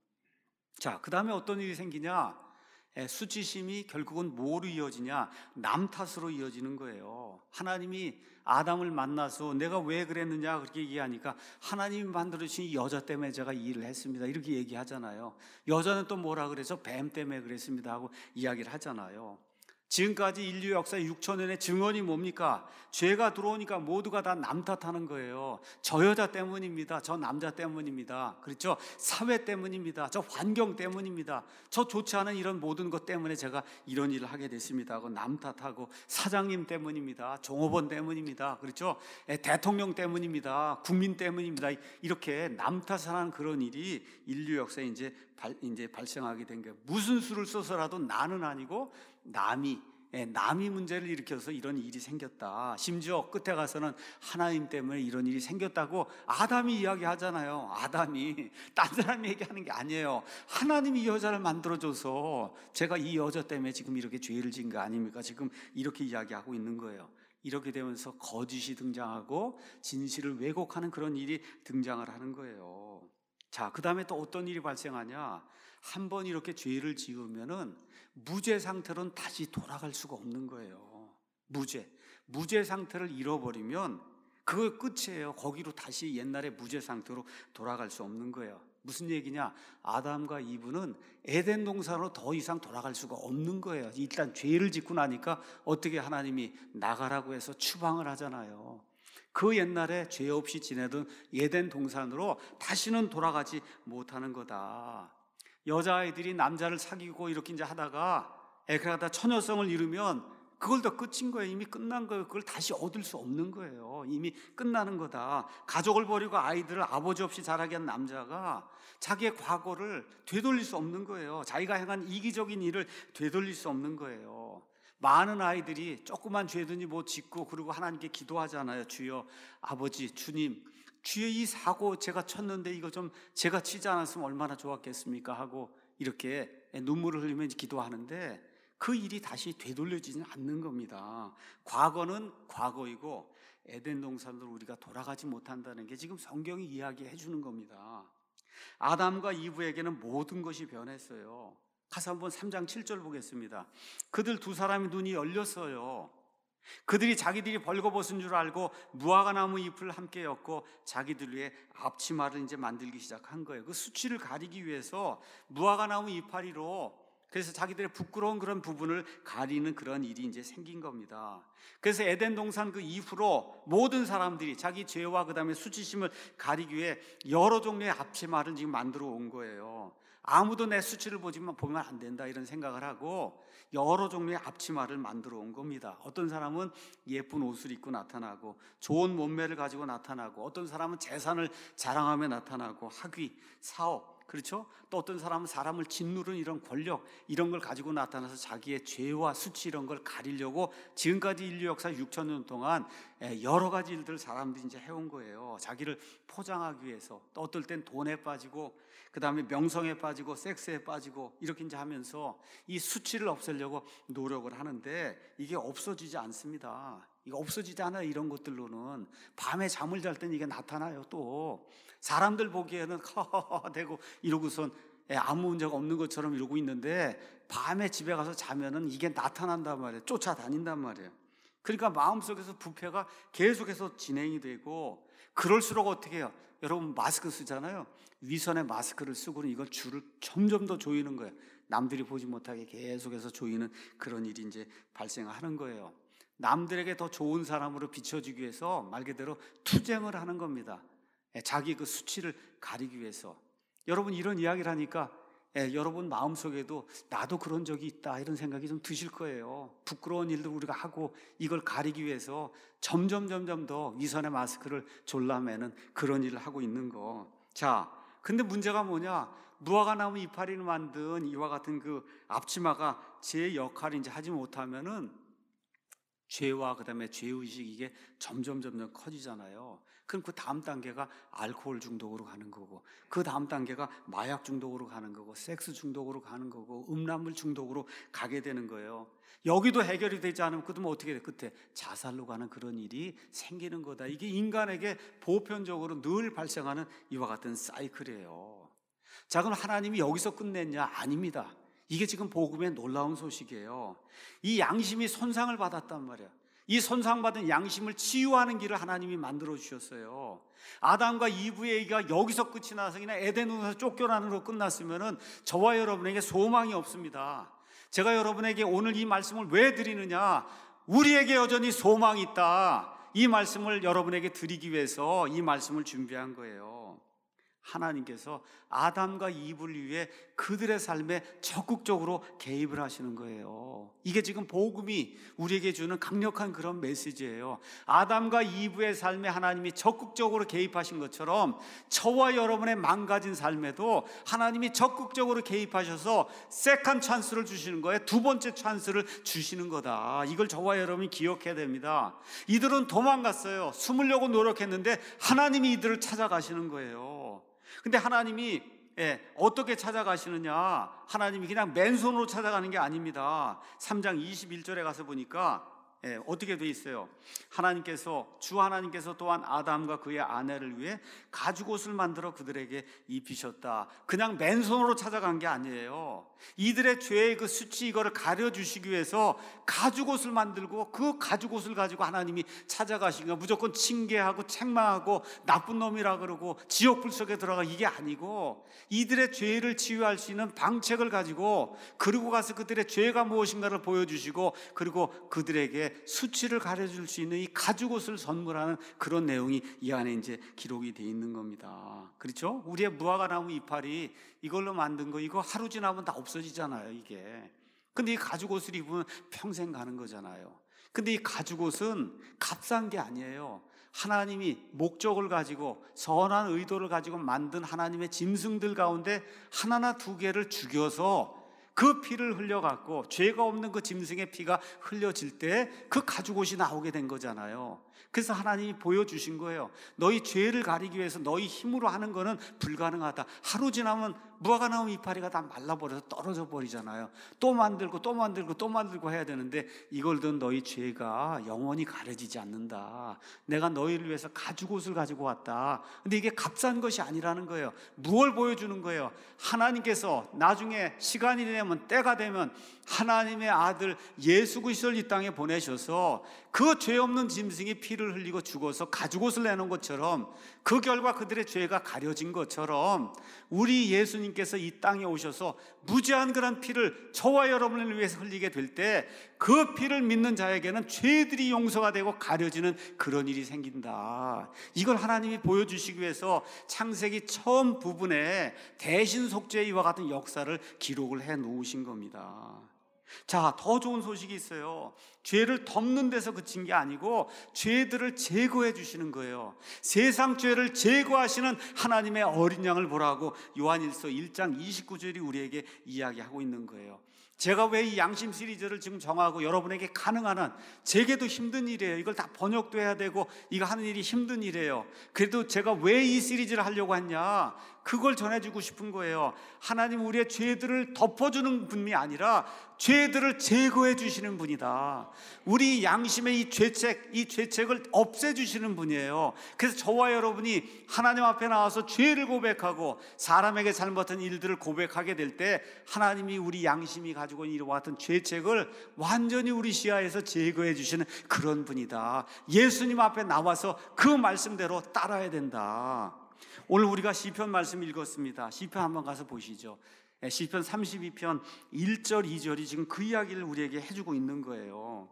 자, 그 다음에 어떤 일이 생기냐? 예, 수치심이 결국은 뭐로 이어지냐? 남 탓으로 이어지는 거예요. 하나님이 아담을 만나서 내가 왜 그랬느냐 그렇게 얘기하니까 하나님이 만들어주신 여자 때문에 제가 이 일을 했습니다 이렇게 얘기하잖아요. 여자는 또 뭐라 그래서 뱀 때문에 그랬습니다 하고 이야기를 하잖아요. 지금까지 인류 역사 육천 년의 증언이 뭡니까? 죄가 들어오니까 모두가 다 남 탓하는 거예요. 저 여자 때문입니다. 저 남자 때문입니다. 그렇죠? 사회 때문입니다. 저 환경 때문입니다. 저 좋지 않은 이런 모든 것 때문에 제가 이런 일을 하게 됐습니다 하고 남 탓하고, 사장님 때문입니다. 종업원 때문입니다. 그렇죠? 대통령 때문입니다. 국민 때문입니다. 이렇게 남 탓하는 그런 일이 인류 역사에 이제 발, 이제 발생하게 된 거예요. 무슨 수를 써서라도 나는 아니고 남이, 예, 남이 문제를 일으켜서 이런 일이 생겼다. 심지어 끝에 가서는 하나님 때문에 이런 일이 생겼다고 아담이 이야기하잖아요. 아담이 딴 사람이 얘기하는 게 아니에요. 하나님이 이 여자를 만들어줘서 제가 이 여자 때문에 지금 이렇게 죄를 지은 거 아닙니까? 지금 이렇게 이야기하고 있는 거예요. 이렇게 되면서 거짓이 등장하고 진실을 왜곡하는 그런 일이 등장을 하는 거예요. 자, 그 다음에 또 어떤 일이 발생하냐? 한 번 이렇게 죄를 지으면은 무죄 상태로는 다시 돌아갈 수가 없는 거예요. 무죄. 무죄 상태를 잃어버리면 그거 끝이에요. 거기로 다시 옛날의 무죄 상태로 돌아갈 수 없는 거예요. 무슨 얘기냐? 아담과 이브는 에덴 동산으로 더 이상 돌아갈 수가 없는 거예요. 일단 죄를 짓고 나니까 어떻게 하나님이 나가라고 해서 추방을 하잖아요. 그 옛날에 죄 없이 지내던 에덴 동산으로 다시는 돌아가지 못하는 거다. 여자아이들이 남자를 사귀고 이렇게 이제 하다가 그러다 처녀성을 이루면 그걸 더 끝인 거예요. 이미 끝난 거예요. 그걸 다시 얻을 수 없는 거예요. 이미 끝나는 거다. 가족을 버리고 아이들을 아버지 없이 자라게 한 남자가 자기의 과거를 되돌릴 수 없는 거예요. 자기가 행한 이기적인 일을 되돌릴 수 없는 거예요. 많은 아이들이 조그만 죄든지 뭐 짓고 그리고 하나님께 기도하잖아요. 주여, 아버지, 주님, 주의 이 사고 제가 쳤는데 이거 좀 제가 치지 않았으면 얼마나 좋았겠습니까 하고 이렇게 눈물을 흘리며 기도하는데 그 일이 다시 되돌려지지 않는 겁니다. 과거는 과거이고 에덴 동산으로 우리가 돌아가지 못한다는 게 지금 성경이 이야기해 주는 겁니다. 아담과 이브에게는 모든 것이 변했어요. 가서 한번 삼 장 칠 절 보겠습니다. 그들 두 사람의 눈이 열렸어요. 그들이 자기들이 벌거벗은 줄 알고 무화과 나무 잎을 함께 엮고 자기들 위해 앞치마를 이제 만들기 시작한 거예요. 그 수치를 가리기 위해서 무화과 나무 이파리로, 그래서 자기들의 부끄러운 그런 부분을 가리는 그런 일이 이제 생긴 겁니다. 그래서 에덴 동산 그 이후로 모든 사람들이 자기 죄와 그 다음에 수치심을 가리기 위해 여러 종류의 앞치마를 지금 만들어 온 거예요. 아무도 내 수치를 보지만 보면 안 된다 이런 생각을 하고 여러 종류의 앞치마를 만들어 온 겁니다. 어떤 사람은 예쁜 옷을 입고 나타나고 좋은 몸매를 가지고 나타나고, 어떤 사람은 재산을 자랑하며 나타나고 학위, 사업, 그렇죠? 또 어떤 사람은 사람을 짓누르는 이런 권력, 이런 걸 가지고 나타나서 자기의 죄와 수치 이런 걸 가리려고 지금까지 인류 역사 육천 년 동안 여러 가지 일들을 사람들이 이제 해온 거예요. 자기를 포장하기 위해서. 또 어떨 땐 돈에 빠지고, 그 다음에 명성에 빠지고, 섹스에 빠지고, 이렇게 이제 하면서 이 수치를 없애려고 노력을 하는데 이게 없어지지 않습니다. 이거 없어지지 않아요. 이런 것들로는 밤에 잠을 잘 때는 이게 나타나요. 또 사람들 보기에는 허허허 되고 이러고선 아무 문제가 없는 것처럼 이러고 있는데 밤에 집에 가서 자면은 이게 나타난단 말이에요. 쫓아다닌단 말이에요. 그러니까 마음속에서 부패가 계속해서 진행이 되고, 그럴수록 어떻게 해요? 여러분 마스크 쓰잖아요. 위선의 마스크를 쓰고는 이걸 줄을 점점 더 조이는 거예요. 남들이 보지 못하게 계속해서 조이는 그런 일이 이제 발생하는 거예요. 남들에게 더 좋은 사람으로 비춰지기 위해서 말 그대로 투쟁을 하는 겁니다. 자기 그 수치를 가리기 위해서. 여러분 이런 이야기를 하니까 예, 여러분 마음속에도 나도 그런 적이 있다 이런 생각이 좀 드실 거예요. 부끄러운 일도 우리가 하고 이걸 가리기 위해서 점점 점점 더 위선의 마스크를 졸라매는 그런 일을 하고 있는 거. 자, 근데 문제가 뭐냐? 무화과 나무 이파리를 만든 이와 같은 그 앞치마가 제 역할을 이제 하지 못하면은 죄와 그 다음에 죄의식 이게 점점 점점 커지잖아요. 그럼 그 다음 단계가 알코올 중독으로 가는 거고, 그 다음 단계가 마약 중독으로 가는 거고, 섹스 중독으로 가는 거고, 음란물 중독으로 가게 되는 거예요. 여기도 해결이 되지 않으면 그러면 어떻게 돼? 끝에 자살로 가는 그런 일이 생기는 거다. 이게 인간에게 보편적으로 늘 발생하는 이와 같은 사이클이에요. 자, 그럼 하나님이 여기서 끝냈냐? 아닙니다. 이게 지금 복음의 놀라운 소식이에요. 이 양심이 손상을 받았단 말이야. 이 손상받은 양심을 치유하는 길을 하나님이 만들어 주셨어요. 아담과 이브의 얘기가 여기서 끝이 나서 그냥 에덴에서 쫓겨나는 으로 끝났으면은 저와 여러분에게 소망이 없습니다. 제가 여러분에게 오늘 이 말씀을 왜 드리느냐? 우리에게 여전히 소망이 있다. 이 말씀을 여러분에게 드리기 위해서 이 말씀을 준비한 거예요. 하나님께서 아담과 이브를 위해 그들의 삶에 적극적으로 개입을 하시는 거예요. 이게 지금 복음이 우리에게 주는 강력한 그런 메시지예요. 아담과 이브의 삶에 하나님이 적극적으로 개입하신 것처럼 저와 여러분의 망가진 삶에도 하나님이 적극적으로 개입하셔서 세컨 찬스를 주시는 거예요. 두 번째 찬스를 주시는 거다. 이걸 저와 여러분이 기억해야 됩니다. 이들은 도망갔어요. 숨으려고 노력했는데 하나님이 이들을 찾아가시는 거예요. 근데 하나님이 예, 어떻게 찾아가시느냐? 하나님이 그냥 맨손으로 찾아가는 게 아닙니다. 삼 장 이십일 절에 가서 보니까 예, 어떻게 돼 있어요? 하나님께서 주 하나님께서 또한 아담과 그의 아내를 위해 가죽옷을 만들어 그들에게 입히셨다. 그냥 맨손으로 찾아간 게 아니에요. 이들의 죄의 그 수치 이거를 가려주시기 위해서 가죽옷을 만들고 그 가죽옷을 가지고 하나님이 찾아가시니까 무조건 징계하고 책망하고 나쁜 놈이라 그러고 지옥불 속에 들어가 이게 아니고 이들의 죄를 치유할 수 있는 방책을 가지고 그리고 가서 그들의 죄가 무엇인가를 보여주시고 그리고 그들에게 수치를 가려줄 수 있는 이 가죽옷을 선물하는 그런 내용이 이 안에 이제 기록이 되어 있는 겁니다. 그렇죠? 우리의 무화과 나무 이파리 이걸로 만든 거 이거 하루 지나면 다 없어지잖아요, 이게. 근데 이 가죽옷을 입으면 평생 가는 거잖아요. 근데 이 가죽옷은 값싼 게 아니에요. 하나님이 목적을 가지고 선한 의도를 가지고 만든 하나님의 짐승들 가운데 하나나 두 개를 죽여서 그 피를 흘려갖고 죄가 없는 그 짐승의 피가 흘려질 때 그 가죽옷이 나오게 된 거잖아요. 그래서 하나님이 보여주신 거예요. 너희 죄를 가리기 위해서 너희 힘으로 하는 거는 불가능하다. 하루 지나면 무화과나무 이파리가 다 말라버려서 떨어져 버리잖아요. 또 만들고 또 만들고 또 만들고 해야 되는데 이걸 든 너희 죄가 영원히 가려지지 않는다. 내가 너희를 위해서 가죽옷을 가지고 왔다. 근데 이게 값싼 것이 아니라는 거예요. 무엇을 보여주는 거예요? 하나님께서 나중에 시간이 되면, 때가 되면 하나님의 아들 예수 그리스도를 이 땅에 보내셔서 그 죄 없는 짐승이 피를 흘리고 죽어서 가죽옷을 내놓은 것처럼, 그 결과 그들의 죄가 가려진 것처럼 우리 예수님께서 이 땅에 오셔서 무죄한 그런 피를 저와 여러분을 위해서 흘리게 될 때 그 피를 믿는 자에게는 죄들이 용서가 되고 가려지는 그런 일이 생긴다. 이걸 하나님이 보여주시기 위해서 창세기 처음 부분에 대신 속죄 이와 같은 역사를 기록을 해 놓으신 겁니다. 자, 더 좋은 소식이 있어요. 죄를 덮는 데서 그친 게 아니고 죄들을 제거해 주시는 거예요. 세상 죄를 제거하시는 하나님의 어린 양을 보라고 요한일서 일 장 이십구 절이 우리에게 이야기하고 있는 거예요. 제가 왜 이 양심 시리즈를 지금 정하고 여러분에게 가능한 한, 제게도 힘든 일이에요. 이걸 다 번역도 해야 되고 이거 하는 일이 힘든 일이에요. 그래도 제가 왜 이 시리즈를 하려고 했냐, 그걸 전해주고 싶은 거예요. 하나님 우리의 죄들을 덮어주는 분이 아니라 죄들을 제거해 주시는 분이다. 우리 양심의 이 죄책, 이 죄책을 없애주시는 분이에요. 그래서 저와 여러분이 하나님 앞에 나와서 죄를 고백하고 사람에게 잘못한 일들을 고백하게 될 때 하나님이 우리 양심이 가지고 있는 이와 같은 죄책을 완전히 우리 시야에서 제거해 주시는 그런 분이다. 예수님 앞에 나와서 그 말씀대로 따라야 된다. 오늘 우리가 시편 말씀 읽었습니다. 시편 한번 가서 보시죠. 시편 삼십이 편 일 절 이 절이 지금 그 이야기를 우리에게 해주고 있는 거예요.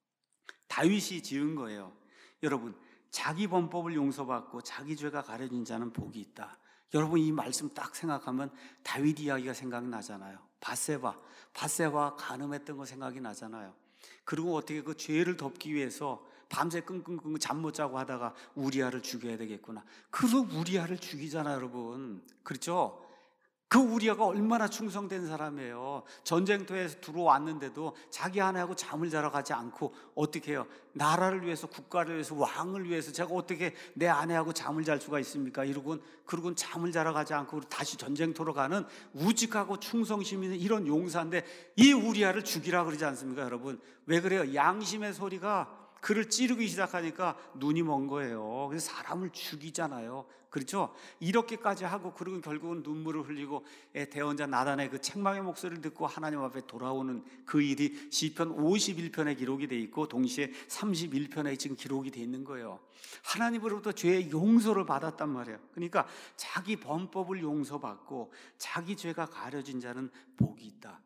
다윗이 지은 거예요. 여러분, 자기 범법을 용서받고 자기 죄가 가려진 자는 복이 있다. 여러분, 이 말씀 딱 생각하면 다윗 이야기가 생각나잖아요. 바세바, 바세바 간음했던 거 생각이 나잖아요. 그리고 어떻게 그 죄를 덮기 위해서 밤새 끙끙끙 잠 못 자고 하다가 우리아를 죽여야 되겠구나. 그래서 우리아를 죽이잖아요, 여러분. 그렇죠? 그 우리아가 얼마나 충성된 사람이에요. 전쟁터에서 들어왔는데도 자기 아내하고 잠을 자러 가지 않고 어떻게 해요? 나라를 위해서, 국가를 위해서, 왕을 위해서 제가 어떻게 내 아내하고 잠을 잘 수가 있습니까? 이러곤 그러곤 잠을 자러 가지 않고 다시 전쟁터로 가는 우직하고 충성심 있는 이런 용사인데 이 우리아를 죽이라 그러지 않습니까, 여러분? 왜 그래요? 양심의 소리가 그를 찌르기 시작하니까 눈이 먼 거예요. 그래서 사람을 죽이잖아요. 그렇죠? 이렇게까지 하고 그리고 결국은 눈물을 흘리고 대언자 나단의 그 책망의 목소리를 듣고 하나님 앞에 돌아오는 그 일이 시편 오십일 편에 기록이 돼 있고 동시에 삼십일 편에 지금 기록이 돼 있는 거예요. 하나님으로부터 죄의 용서를 받았단 말이에요. 그러니까 자기 범법을 용서받고 자기 죄가 가려진 자는 복이 있다.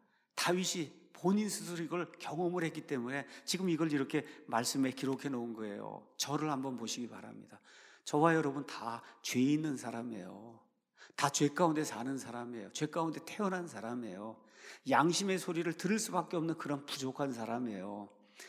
다윗이 본인 스스로 이걸 경험을 했기 때문에 지금 이걸 이렇게 말씀에 기록해 놓은 거예요. 저를 한번 보시기 바랍니다. 저와 여러분 다 죄 있는 사람이에요. 다 죄 가운데 사는 사람이에요. 죄 가운데 태어난 사람이에요. 양심의 소리를 들을 수밖에 없는 그런 부족한 사람이에요.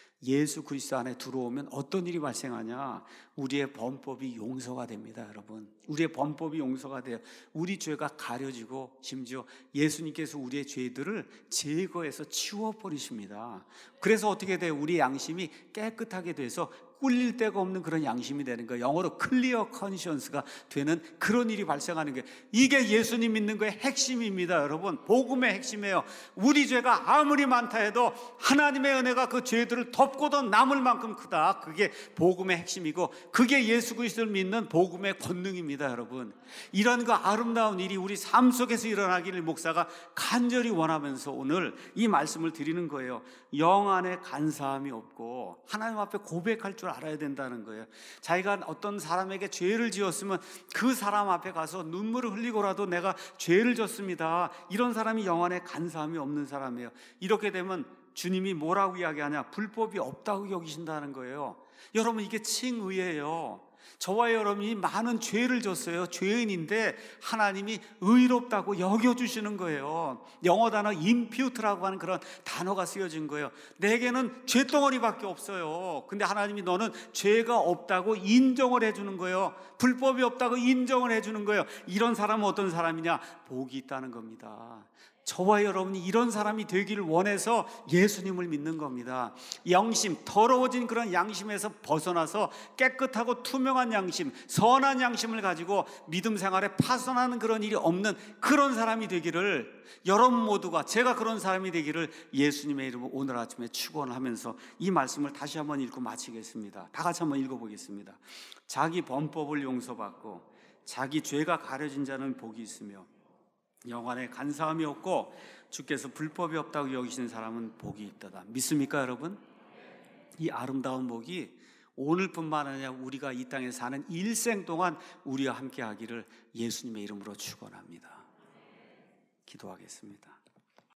예수 그리스도 안에 들어오면 어떤 일이 발생하냐? 우리의 범법이 용서가 됩니다, 여러분. 우리의 범법이 용서가 돼요. 우리 죄가 가려지고 심지어 예수님께서 우리의 죄들을 제거해서 치워버리십니다. 그래서 어떻게 돼요? 우리 양심이 깨끗하게 돼서 꿀릴 데가 없는 그런 양심이 되는 거예요. 영어로 클리어 컨시언스가 되는 그런 일이 발생하는 거예요. 이게 예수님 믿는 거의 핵심입니다, 여러분. 복음의 핵심이에요. 우리 죄가 아무리 많다 해도 하나님의 은혜가 그 죄들을 덮고도 남을 만큼 크다. 그게 복음의 핵심이고 그게 예수 그리스도를 믿는 복음의 권능입니다, 여러분. 이런 그 아름다운 일이 우리 삶 속에서 일어나기를 목사가 간절히 원하면서 오늘 이 말씀을 드리는 거예요. 영 안에 간사함이 없고 하나님 앞에 고백할 줄 알아야 된다는 거예요. 자기가 어떤 사람에게 죄를 지었으면 그 사람 앞에 가서 눈물을 흘리고라도 내가 죄를 졌습니다. 이런 사람이 영 안에 간사함이 없는 사람이에요. 이렇게 되면 주님이 뭐라고 이야기하냐? 불법이 없다고 여기신다는 거예요. 여러분, 이게 칭의예요. 저와 여러분이 많은 죄를 졌어요. 죄인인데 하나님이 의롭다고 여겨주시는 거예요. 영어 단어 impute라고 하는 그런 단어가 쓰여진 거예요. 내게는 죄덩어리밖에 없어요. 근데 하나님이 너는 죄가 없다고 인정을 해주는 거예요. 불법이 없다고 인정을 해주는 거예요. 이런 사람은 어떤 사람이냐? 복이 있다는 겁니다. 저와 여러분이 이런 사람이 되기를 원해서 예수님을 믿는 겁니다. 양심, 더러워진 그런 양심에서 벗어나서 깨끗하고 투명한 양심, 선한 양심을 가지고 믿음 생활에 파손하는 그런 일이 없는 그런 사람이 되기를, 여러분 모두가, 제가 그런 사람이 되기를 예수님의 이름으로 오늘 아침에 축원하면서 이 말씀을 다시 한번 읽고 마치겠습니다. 다 같이 한번 읽어보겠습니다. 자기 범법을 용서받고 자기 죄가 가려진 자는 복이 있으며 영안에 간사함이 없고 주께서 불법이 없다고 여기시는 사람은 복이 있도다. 믿습니까 여러분? 이 아름다운 복이 오늘뿐만 아니라 우리가 이 땅에 사는 일생 동안 우리와 함께 하기를 예수님의 이름으로 축원합니다. 기도하겠습니다.